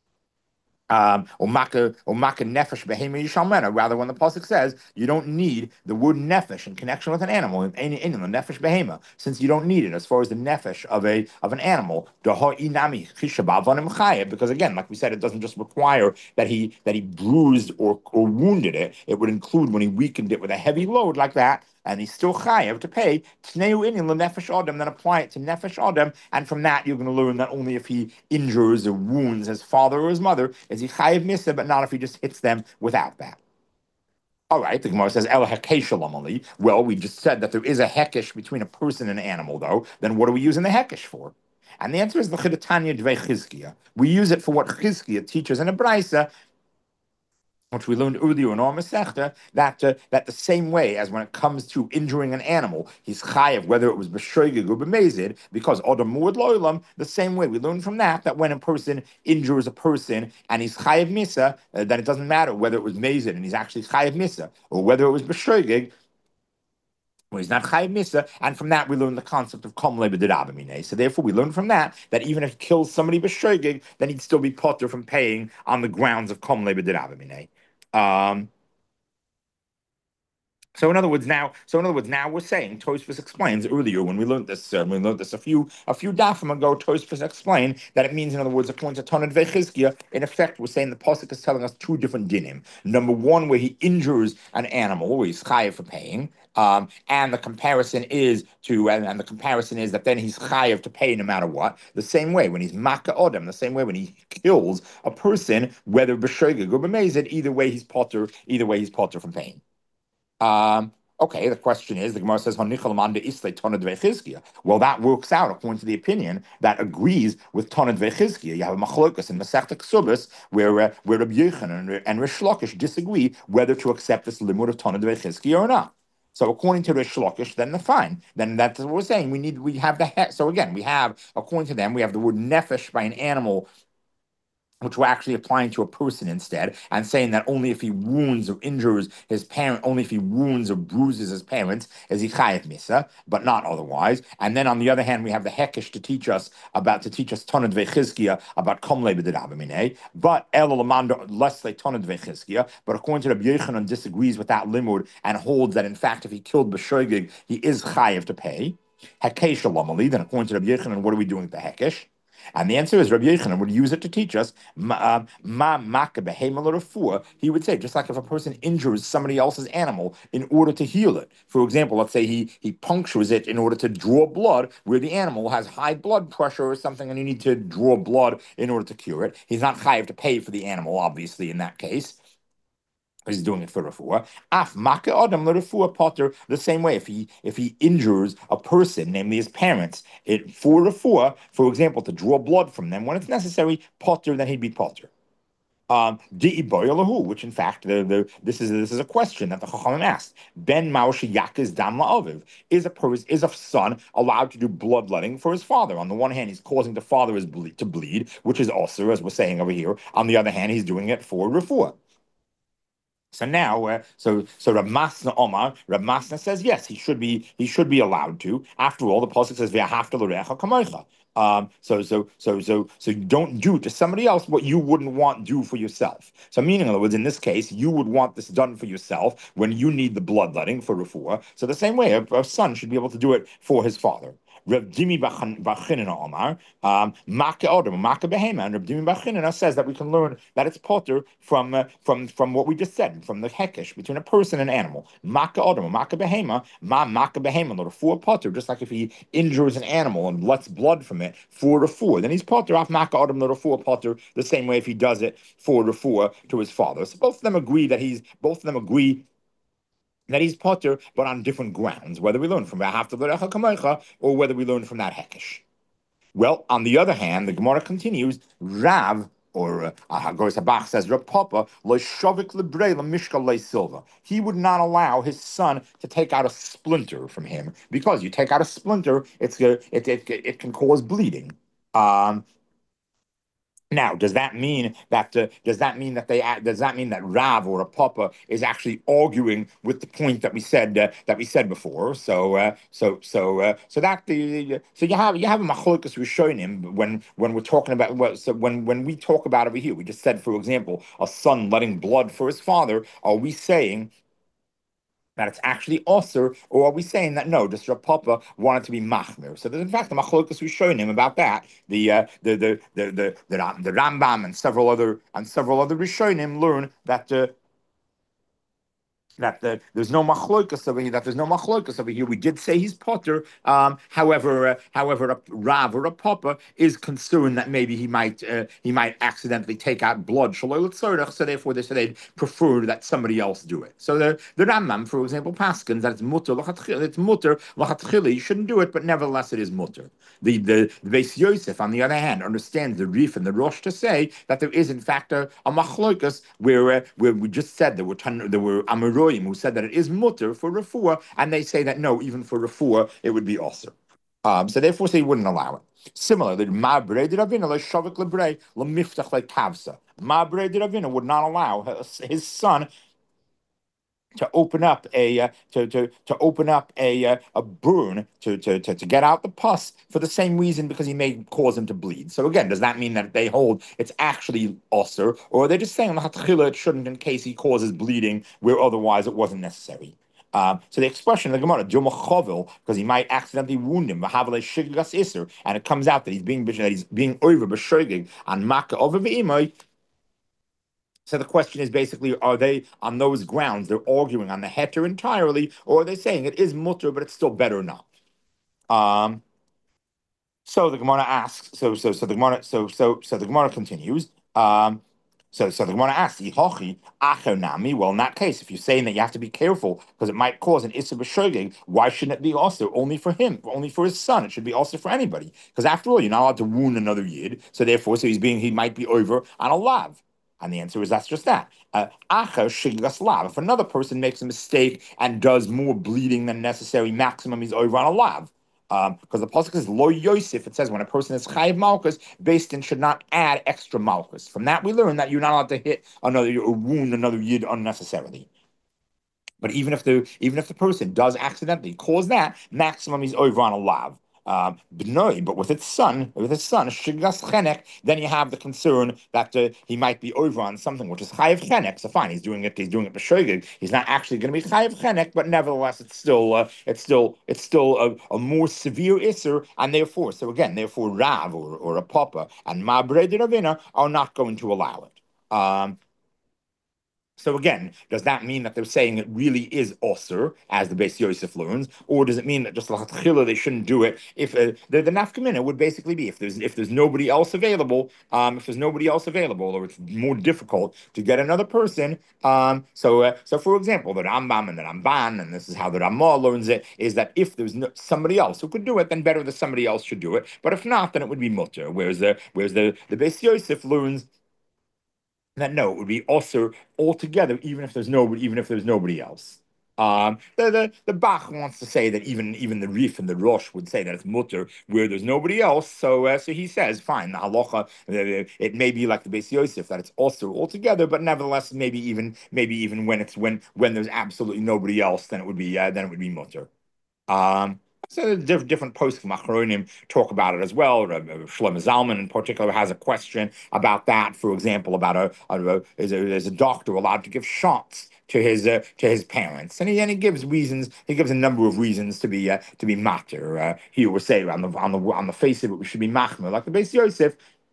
um, or maka or maka nefesh behema yishalmena. Rather, when the pasuk says you don't need the word nefesh in connection with an animal, in in the nefesh behema, since you don't need it as far as the nefesh of a of an animal, inami because again, like we said, it doesn't just require that he that he bruised or or wounded it. It would include when he weakened it with a heavy load like that, and he's still chayav to pay tneu inin lenefesh adam, then apply it to nefesh adam, and from that you're going to learn that only if he injures or wounds his father or his mother is he chayav misa, but not if he just hits them without that. All right, the Gemara says, El hekeshalamali. Well, we just said that there is a hekesh between a person and an animal, though. Then what are we using the hekesh for? And the answer is the Chidatanya Dvei Chizkiya. We use it for what Chizkiya teaches in a Braisa, which we learned earlier in our Masechta, that uh, that the same way as when it comes to injuring an animal, he's chayav whether it was b'shoigig or b'mezid, because odam muad loilam. The same way we learn from that that when a person injures a person and he's chayav misa, uh, then it doesn't matter whether it was mezid and he's actually chayav misa, or whether it was b'shoigig. Well, he's not chayiv misa, and from that we learn the concept of kom lebedidabamine. So therefore, we learn from that that even if he kills somebody b'shoigig, then he'd still be potter from paying on the grounds of kom lebedidabamine. Um, so in other words, now, so in other words, now we're saying Tosfos explains earlier when we learned this, uh, we learned this a few a few dafim ago. Tosfos explained that it means, in other words, according to Tanad Vechizkiya, in effect, we're saying the pasuk is telling us two different dinim. Number one, where he injures an animal, where he's chayav for paying, um, and the comparison is to, and, and the comparison is that then he's chayav to pay no matter what. The same way when he's maka odem, the same way when he kills a person, whether b'shogeg or b'mezid, either way he's potter, either way he's potter from paying. Um, okay, the question is, the Gemara says, well, that works out according to the opinion that agrees with Tonad Vechizkiya. You have a machlokas in Masechta Ksubas where uh, where Rabbi Yochanan and, and Rish Lakish disagree whether to accept this limud of Tonad Vechizkiya or not. So according to Rish Lakish, then the fine. Then that's what we're saying. We need we have the he- so again we have according to them we have the word nefesh by an animal, which we're actually applying to a person instead, and saying that only if he wounds or injures his parent, only if he wounds or bruises his parents, is he chayav misa, but not otherwise. And then on the other hand, we have the hekesh to teach us about to teach us tonad vechizkiya about komle b'didabamine, but el lamando less like tonad vechizkiya. But according to Rabbi Yochanan, disagrees with that limud and holds that in fact, if he killed b'shoigig, he is chayav to pay. Hekesh alamali. Then according to Rabbi Yochanan, what are we doing with the hekesh? And the answer is Rabbi Yochanan would use it to teach us ma maka behema. He would say, just like if a person injures somebody else's animal in order to heal it. For example, let's say he he punctures it in order to draw blood where the animal has high blood pressure or something, and you need to draw blood in order to cure it. He's not chayav to pay for the animal, obviously, in that case. He's doing it for refuah. Af maka adam l'refuah potter. The same way, if he if he injures a person, namely his parents, it for refuah, for example, to draw blood from them when it's necessary, potter, then he'd be potter. Um, which in fact, the, the, this is this is a question that the Chachamim asked. Ben Maushi Yakiz Dam La'aviv. Is a person, is a son allowed to do bloodletting for his father? On the one hand, he's causing the father is ble- to bleed, which is also, as we're saying over here. On the other hand, he's doing it for refuah. So now, uh, so so Rav Masna Omar, Rav Masna says yes, he should be he should be allowed to. After all, the pasuk says v'ahavta l'recha kamocha. Um, so so so so so you don't do to somebody else what you wouldn't want do for yourself. So meaning, in other words, in this case, you would want this done for yourself when you need the bloodletting for refuah. So the same way, a, a son should be able to do it for his father. Reb Dimi Bachinina Omar, um, Maka Odom, Maka Behema, and Reb Dimi Bachinina says that we can learn that it's potter from uh, from from what we just said, from the hekesh between a person and animal. Maka Odom, Maka Behema, Ma Maka Behema, not a four potter, just like if he injures an animal and lets blood from it for the four, then he's potter off Maka Odom, not a four potter, the same way if he does it for the four to his father. So both of them agree that he's both of them agree that he's potter, but on different grounds, whether we learn from Kamecha or whether we learn from that Hekesh. Well, on the other hand, the Gemara continues, Rav or uh, Hagoras Habach says, Reb Papa, lo shavik lebrei lemishka le silva. He would not allow his son to take out a splinter from him, because you take out a splinter, it's uh, it, it, it can cause bleeding. Um, now, does that mean that uh, does that mean that they does that mean that Rav or a Papa is actually arguing with the point that we said uh, that we said before? So uh, so so uh, so that the so you have you have a machlokas rishonim when when we're talking about well, so when when we talk about over here, we just said, for example, a son letting blood for his father. Are we saying that it's actually Osir, or are we saying that no, just Rav Papa wanted to be Machmir? So there's in fact the Machlokas we've shown him about that. The uh, the, the the the the the Rambam and several other and several other Rishonim learn that uh, that the, there's no machlokas over here. That there's no machlokas over here. We did say he's potter. Um, however, uh, however, a Rav or a Papa is concerned that maybe he might uh, he might accidentally take out blood. So therefore, they say they prefer that somebody else do it. So the the Rambam, for example, paskins that it's mutter. It's mutter lachatchili. You shouldn't do it, but nevertheless, it is mutter. The the, the Beis Yosef, on the other hand, understands the Rif and the Rosh to say that there is in fact a, a machlokas where uh, where we just said there were ton, there were Amoroi who said that it is mutter for refuah, and they say that no, even for refuah, it would be also. Um, so therefore, they wouldn't allow it. Similarly, Mabre de Ravina shavik lebrei lemiftach like kavsa. Mabre de Ravina would not allow his son to open up a uh, to, to to open up a uh, a burn to, to to to get out the pus for the same reason, because he may cause him to bleed. So again, does that mean that they hold it's actually osir, or are they just saying it shouldn't in case he causes bleeding where otherwise it wasn't necessary? Um, so the expression of the Gemara, Jomachovil, because he might accidentally wound him, and it comes out that he's being that he's being over b'shogeg and maka over v'imay. So the question is basically, are they on those grounds, they're arguing on the heter entirely, or are they saying it is mutter, but it's still better not? Um, so the Gemara asks, so so so the Gemara, so so so the Gemara continues. Um, so so the Gemara asks, Ihochi achonami. Well, in that case, if you're saying that you have to be careful because it might cause an issa b'shogeg, why shouldn't it be also only for him, only for his son? It should be also for anybody, because after all, you're not allowed to wound another yid. So therefore, so he's being he might be over on a lav. And the answer is that's just that. Uh, if another person makes a mistake and does more bleeding than necessary, maximum he's over on a lav. Um, because the pasuk is lo Yosef, it says when a person is chayiv malchus, based in should not add extra malchus. From that we learn that you're not allowed to hit another or wound another yid unnecessarily. But even if the even if the person does accidentally cause that, maximum he's over on a lav. Um, but with its son, with his son, shigas chenek, then you have the concern that uh, he might be over on something which is chayiv chenek. So fine, he's doing it. He's doing it b'shogeg. He's not actually going to be chayiv chenek, but nevertheless, it's still, uh, it's still, it's still a, a more severe isser, and therefore, so again, therefore, Rav or, or a Papa and Mabre de Ravina are not going to allow it. Um, So again, does that mean that they're saying it really is osir, as the Beis Yosef learns, or does it mean that just l'chatchila they shouldn't do it? If uh, the the nafkamina would basically be if there's if there's nobody else available, um, if there's nobody else available, or it's more difficult to get another person. Um, so uh, so for example, the Rambam and the Ramban, and this is how the Ramah learns it, is that if there's no, somebody else who could do it, then better that somebody else should do it. But if not, then it would be mutter. Whereas the whereas the the Beis Yosef learns that no, it would be also altogether, even if there's nobody, even if there's nobody else. Um, the, the the Bach wants to say that even even the Rif and the Rosh would say that it's mutter where there's nobody else. So uh, so he says, fine, the halacha, uh, it may be like the Beis Yosef that it's also altogether, but nevertheless, maybe even maybe even when it's when when there's absolutely nobody else, then it would be uh, then it would be mutter. Um, so diff- different posts from Achronim talk about it as well. Uh, Shlomo Zalman in particular has a question about that. For example, about a, a, a is, a is a doctor allowed to give shots to his uh, to his parents, and he and he gives reasons. He gives a number of reasons to be uh, to be matir. Uh, he will say on the on the on the face of it, we should be machmer, like the Beis Yosef.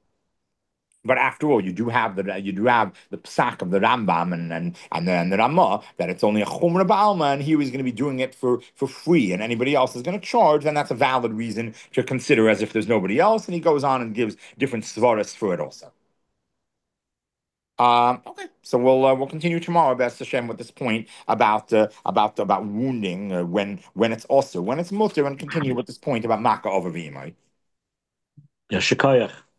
But after all, you do have the you do have the psak of the Rambam and and and the, and the Ramah that it's only a chumra ba'alma, and he was going to be doing it for for free, and anybody else is going to charge. Then that's a valid reason to consider as if there's nobody else. And he goes on and gives different svaras for it also. Um, okay, so we'll uh, we'll continue tomorrow, Best Hashem, with this point about uh, about about wounding uh, when when it's also when it's mutter, and continue with this point about maka over v'imai. Yeah, shikayach.